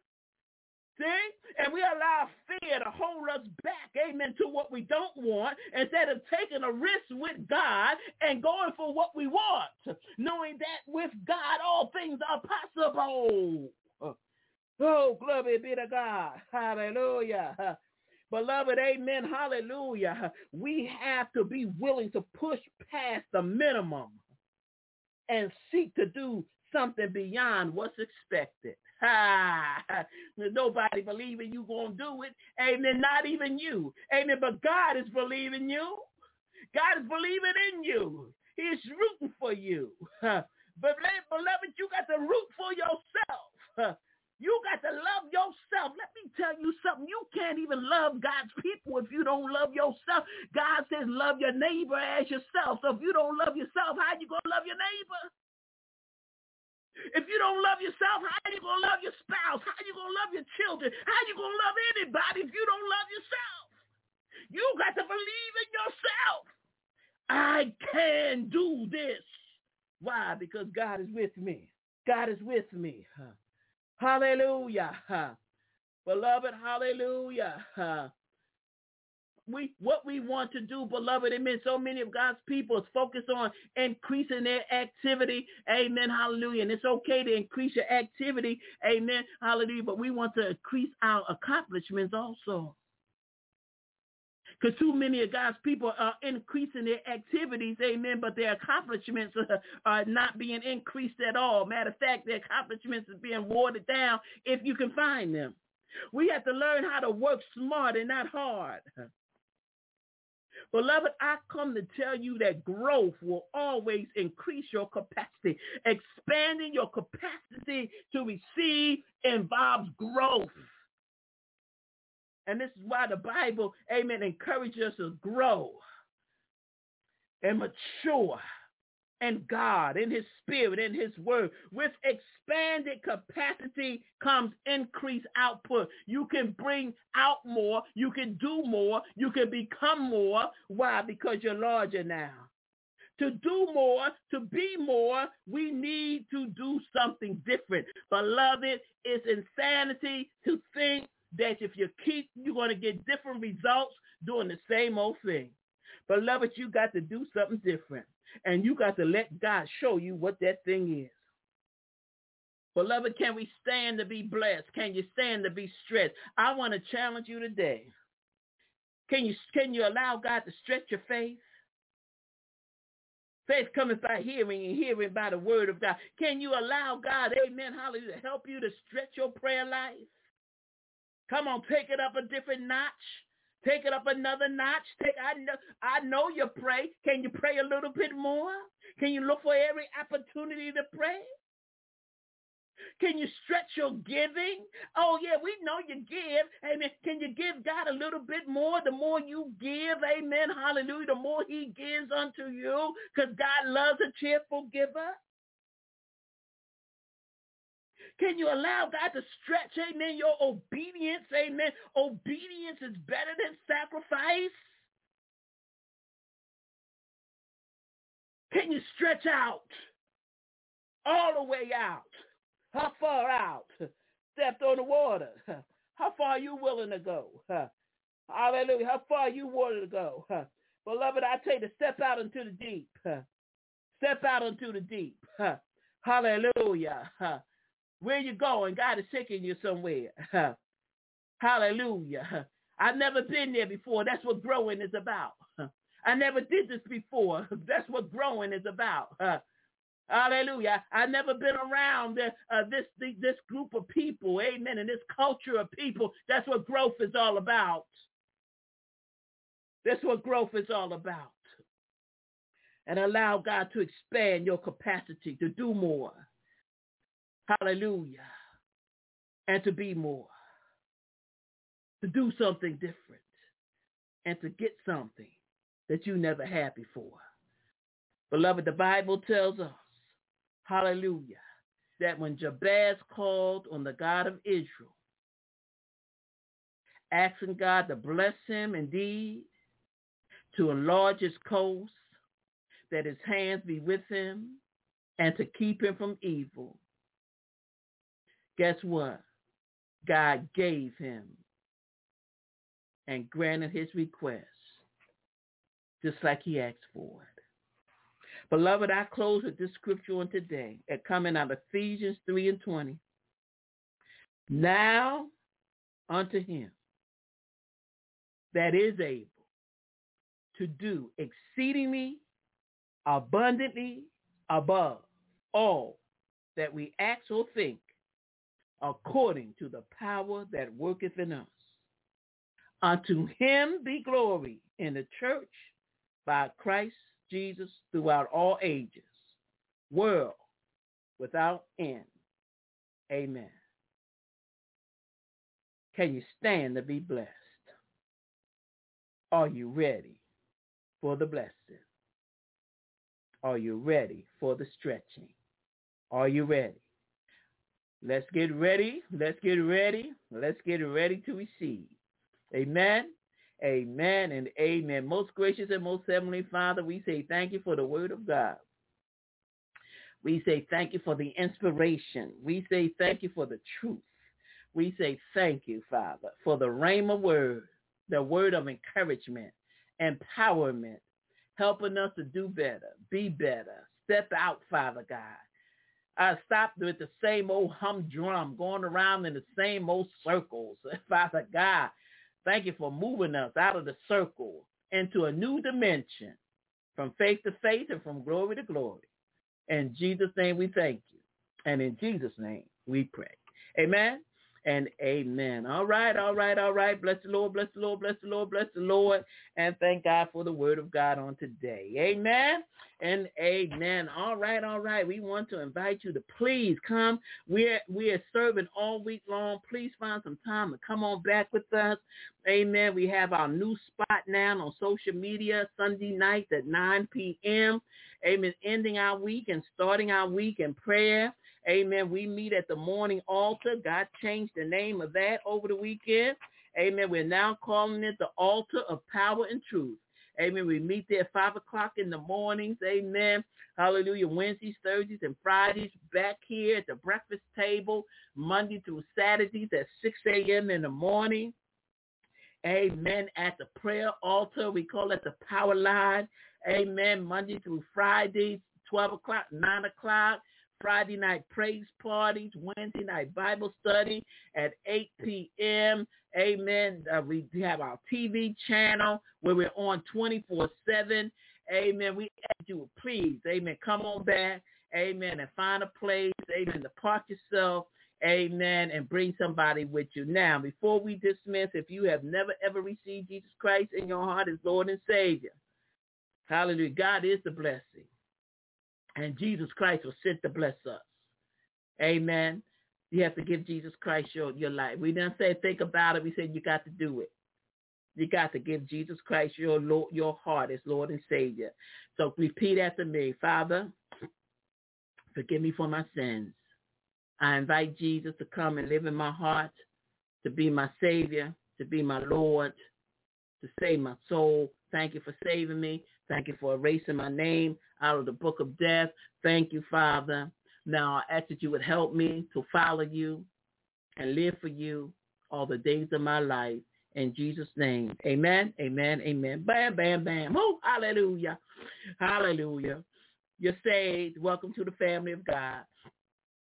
See? And we allow fear to hold us back, amen, to what we don't want, instead of taking a risk with God and going for what we want, knowing that with God all things are possible. Oh, glory be to God. Hallelujah. Beloved, amen, hallelujah. We have to be willing to push past the minimum and seek to do something beyond what's expected. Ha! Nobody believing you going to do it. Amen. Not even you. Amen. But God is believing you. God is believing in you. He is rooting for you. But beloved, you got to root for yourself. You got to love yourself. Let me tell you something. You can't even love God's people if you don't love yourself. God says love your neighbor as yourself. So if you don't love yourself, how you going to love your neighbor? If you don't love yourself, how are you going to love your spouse? How are you going to love your children? How are you going to love anybody if you don't love yourself? You got to believe in yourself. I can do this. Why? Because God is with me. God is with me. Hallelujah. Beloved, hallelujah. We, what we want to do, beloved, amen. So many of God's people is focused on increasing their activity. Amen. Hallelujah. And it's okay to increase your activity. Amen. Hallelujah. But we want to increase our accomplishments also. Because too many of God's people are increasing their activities, amen, but their accomplishments are, are not being increased at all. Matter of fact, their accomplishments are being watered down if you can find them. We have to learn how to work smart and not hard. Beloved, I come to tell you that growth will always increase your capacity. Expanding your capacity to receive involves growth. And this is why the Bible, amen, encourages us to grow and mature in God, in his spirit, in his word. With expanded capacity comes increased output. You can bring out more. You can do more. You can become more. Why? Because you're larger now. To do more, to be more, we need to do something different. Beloved, it's insanity to think that if you keep, you're going to get different results doing the same old thing. Beloved, you got to do something different. And you got to let God show you what that thing is. Beloved, can we stand to be blessed? Can you stand to be stretched? I want to challenge you today. Can you, can you allow God to stretch your faith? Faith cometh by hearing and hearing by the word of God. Can you allow God, amen, hallelujah, to help you to stretch your prayer life? Come on, take it up a different notch. Take it up another notch. Take, I know, I know you pray. Can you pray a little bit more? Can you look for every opportunity to pray? Can you stretch your giving? Oh, yeah, we know you give. Amen. Can you give God a little bit more? The more you give, amen, hallelujah, the more he gives unto you, because God loves a cheerful giver. Can you allow God to stretch, amen, your obedience, amen? Obedience is better than sacrifice. Can you stretch out, all the way out? How far out? Stepped on the water. How far are you willing to go? Hallelujah. How far are you willing to go? Beloved, I tell you to step out into the deep. Step out into the deep. Hallelujah. Where you going? God is taking you somewhere. Hallelujah. I've never been there before. That's what growing is about. I never did this before. That's what growing is about. Uh, hallelujah. I've never been around uh, uh, this, this group of people. Amen. And this culture of people. That's what growth is all about. That's what growth is all about. And allow God to expand your capacity to do more. Hallelujah. And to be more. To do something different. And to get something that you never had before. Beloved, the Bible tells us, hallelujah, that when Jabez called on the God of Israel, asking God to bless him indeed, to enlarge his coast, that his hands be with him, and to keep him from evil, guess what? God gave him and granted his request, just like he asked for it. Beloved, I close with this scripture on today, at coming out of Ephesians three and twenty. Now unto him that is able to do exceedingly abundantly above all that we ask or think, according to the power that worketh in us. Unto him be glory in the church by Christ Jesus throughout all ages, world without end. Amen. Can you stand to be blessed? Are you ready for the blessing? Are you ready for the stretching? Are you ready? Let's get ready. Let's get ready. Let's get ready to receive. Amen. Amen and amen. Most gracious and most heavenly Father, we say thank you for the word of God. We say thank you for the inspiration. We say thank you for the truth. We say thank you, Father, for the rhema word, the word of encouragement, empowerment, helping us to do better, be better, step out, Father God. I stopped with the same old humdrum, going around in the same old circles. Father God, thank you for moving us out of the circle into a new dimension, from faith to faith and from glory to glory. In Jesus' name we thank you. And in Jesus' name we pray. Amen and amen. All right, all right, all right. Bless the Lord, bless the Lord, bless the Lord, bless the Lord. And thank God for the word of God on today. Amen and amen. All right, all right. We want to invite you to please come. We're, we're serving all week long. Please find some time to come on back with us. Amen. We have our new spot now on social media, Sunday nights at nine p.m. Amen. Ending our week and starting our week in prayer. Amen. We meet at the morning altar. God changed the name of that over the weekend. Amen. We're now calling it the altar of power and truth. Amen. We meet there at five o'clock in the mornings. Amen. Hallelujah. Wednesdays, Thursdays, and Fridays back here at the breakfast table, Monday through Saturdays at six a.m. in the morning. Amen. At the prayer altar, we call it the power line. Amen. Monday through Fridays, twelve o'clock, nine o'clock. Friday night praise parties, Wednesday night Bible study at eight p.m. Amen. Uh, we have our T V channel where we're on twenty-four seven. Amen. We ask you, please, amen, come on back. Amen. And find a place, amen, to park yourself. Amen. And bring somebody with you. Now, before we dismiss, if you have never, ever received Jesus Christ in your heart as Lord and Savior, hallelujah, God is the blessing. And Jesus Christ was sent to bless us. Amen. You have to give Jesus Christ your, your life. We didn't say think about it. We said you got to do it. You got to give Jesus Christ your Lord, your heart as Lord and Savior. So repeat after me. Father, forgive me for my sins. I invite Jesus to come and live in my heart, to be my Savior, to be my Lord, to save my soul. Thank you for saving me. Thank you for erasing my name out of the book of death. Thank you, Father. Now I ask that you would help me to follow you and live for you all the days of my life. In Jesus' name, amen, amen, amen. Bam, bam, bam. Oh, hallelujah, hallelujah. You're saved. Welcome to the family of God.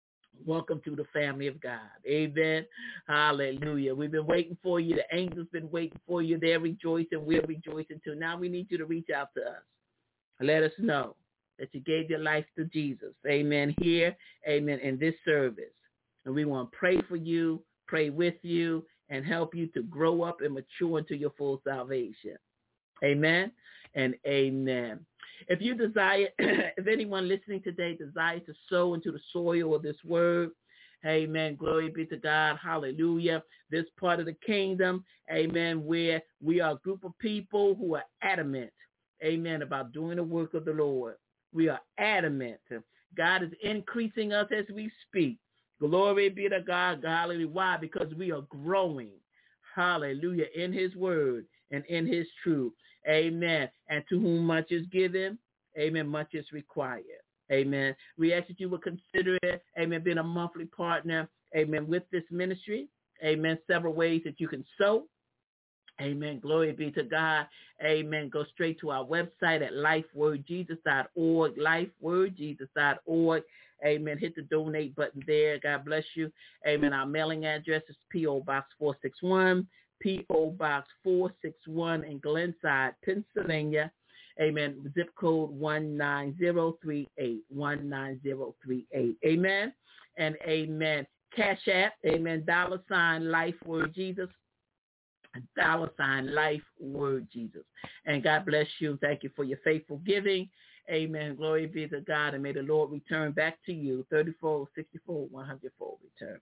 welcome to the family of God. Amen. Hallelujah. We've been waiting for you. The angels been waiting for you. They're rejoicing. We're rejoicing too. Now we need you to reach out to us. Let us know that you gave your life to Jesus. Amen. Here, amen, in this service. And we want to pray for you, pray with you, and help you to grow up and mature into your full salvation. Amen and amen. If you desire, if anyone listening today desires to sow into the soil of this word, amen, glory be to God, hallelujah, this part of the kingdom, amen, where we are a group of people who are adamant, amen, about doing the work of the Lord. We are adamant. God is increasing us as we speak. Glory be to God, hallelujah. Why? Because we are growing, hallelujah, in his word and in his truth. Amen. And to whom much is given, amen, much is required. Amen. We ask that you would consider it, amen, being a monthly partner, amen, with this ministry. Amen. Several ways that you can sow. Amen. Glory be to God. Amen. Go straight to our website at life word jesus dot org, life word jesus dot org. Amen. Hit the donate button there. God bless you. Amen. Our mailing address is P O Box four sixty-one, P O Box four sixty-one in Glenside, Pennsylvania. Amen. Zip code one nine zero three eight, one nine zero three eight. Amen. And amen. Cash App. Amen. Dollar sign Life Word Jesus. Dollar sign Life Word Jesus. And God bless you. Thank you for your faithful giving. Amen. Glory be to God. And may the Lord return back to you. thirty-four, sixty-four, one hundred four return.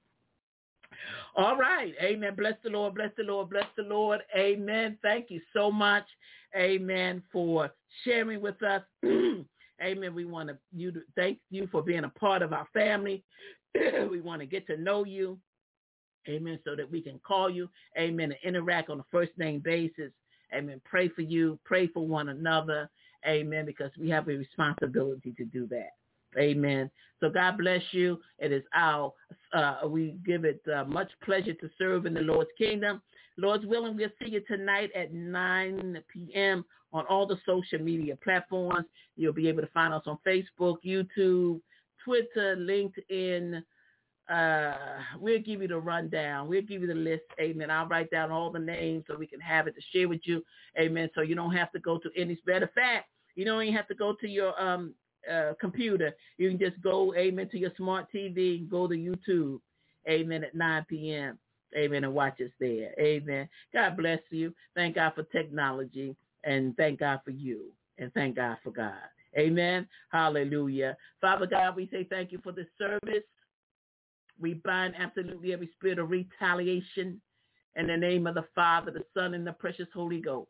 All right. Amen. Bless the Lord. Bless the Lord. Bless the Lord. Amen. Thank you so much. Amen. For sharing with us. Amen. We want to you to thank you for being a part of our family. We want to get to know you. Amen. So that we can call you. Amen. And interact on a first name basis. Amen. Pray for you. Pray for one another. Amen. Because we have a responsibility to do that. Amen. So God bless you. It is our, uh, we give it uh, much pleasure to serve in the Lord's kingdom. Lord's willing, we'll see you tonight at nine p.m. on all the social media platforms. You'll be able to find us on Facebook, YouTube, Twitter, LinkedIn. Uh, we'll give you the rundown. We'll give you the list. Amen. I'll write down all the names so we can have it to share with you. Amen. So you don't have to go to any, matter of fact, you don't even have to go to your um uh, computer. You can just go, amen, to your smart T V, go to YouTube, amen, at nine p.m., amen, and watch us there. Amen. God bless you. Thank God for technology, and thank God for you, and thank God for God. Amen. Hallelujah. Father God, we say thank you for this service. We bind absolutely every spirit of retaliation in the name of the Father, the Son, and the precious Holy Ghost.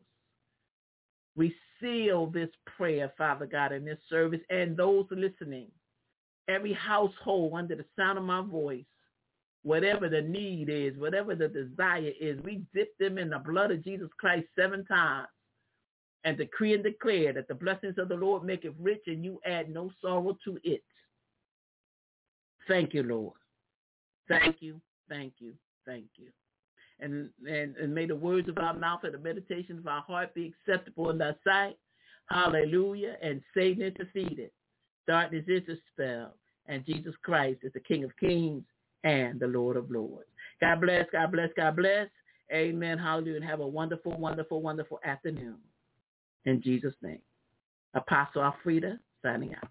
We seal this prayer, Father God, in this service, and those listening, every household under the sound of my voice, whatever the need is, whatever the desire is, we dip them in the blood of Jesus Christ seven times and decree and declare that the blessings of the Lord make it rich and you add no sorrow to it. Thank you, Lord. Thank you, thank you, thank you. And, and and may the words of our mouth and the meditations of our heart be acceptable in thy sight. Hallelujah. And Satan is defeated. Darkness is dispelled. And Jesus Christ is the King of kings and the Lord of lords. God bless, God bless, God bless. Amen. Hallelujah. And have a wonderful, wonderful, wonderful afternoon. In Jesus' name. Apostle Alfreda signing out.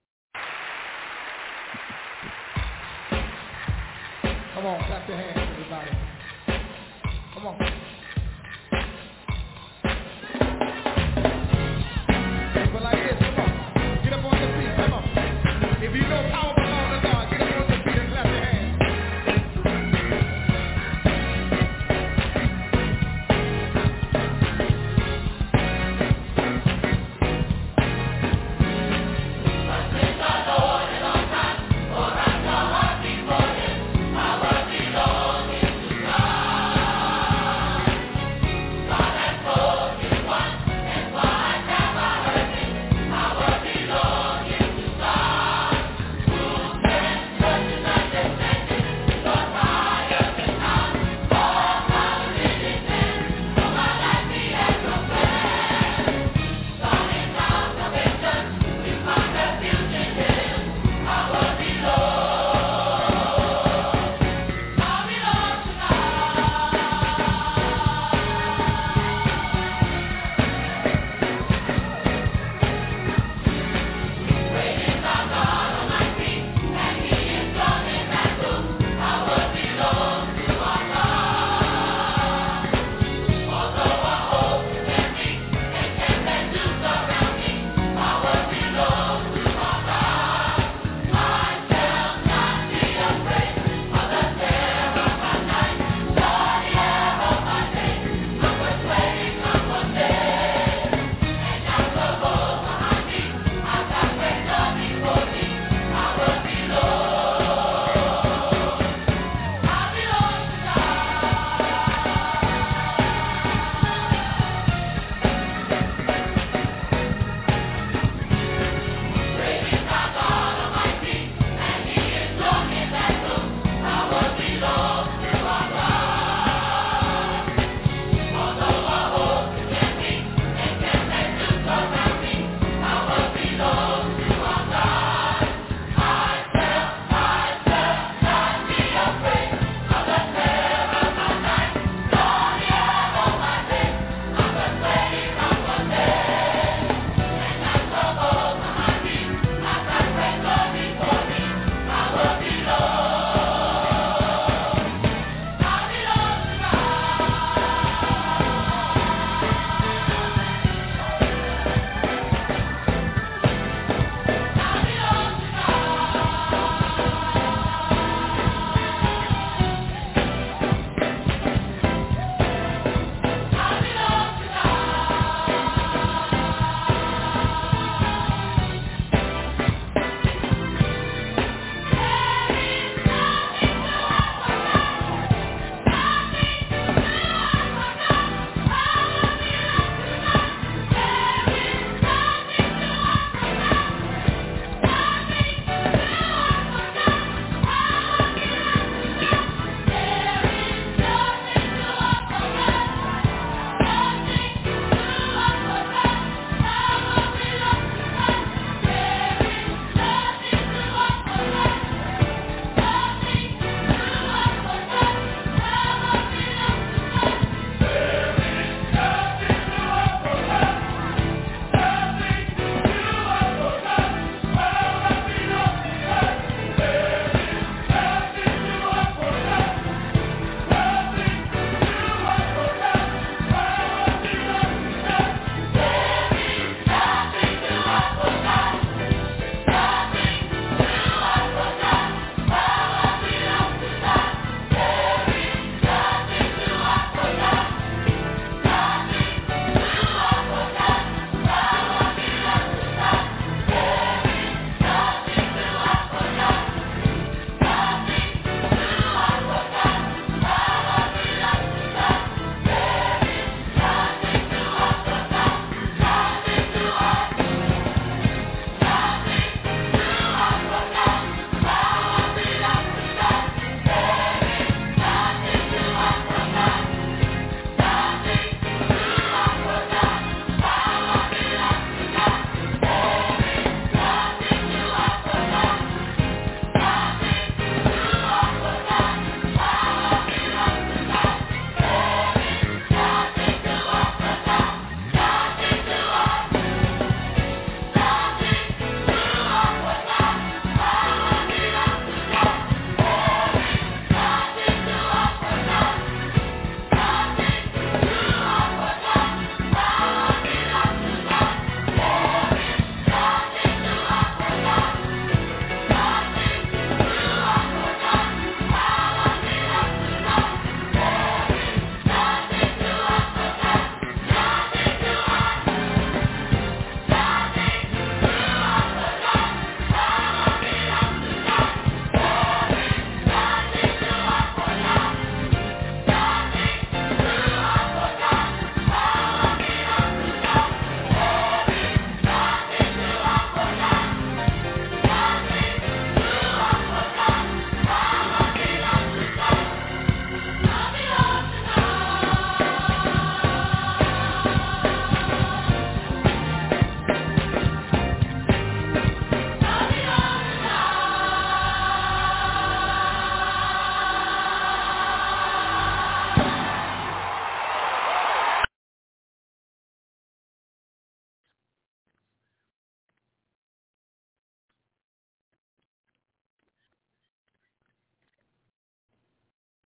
Come on, clap your hands, everybody. Come on. People like this, come on. Get up on your feet, come on. If you know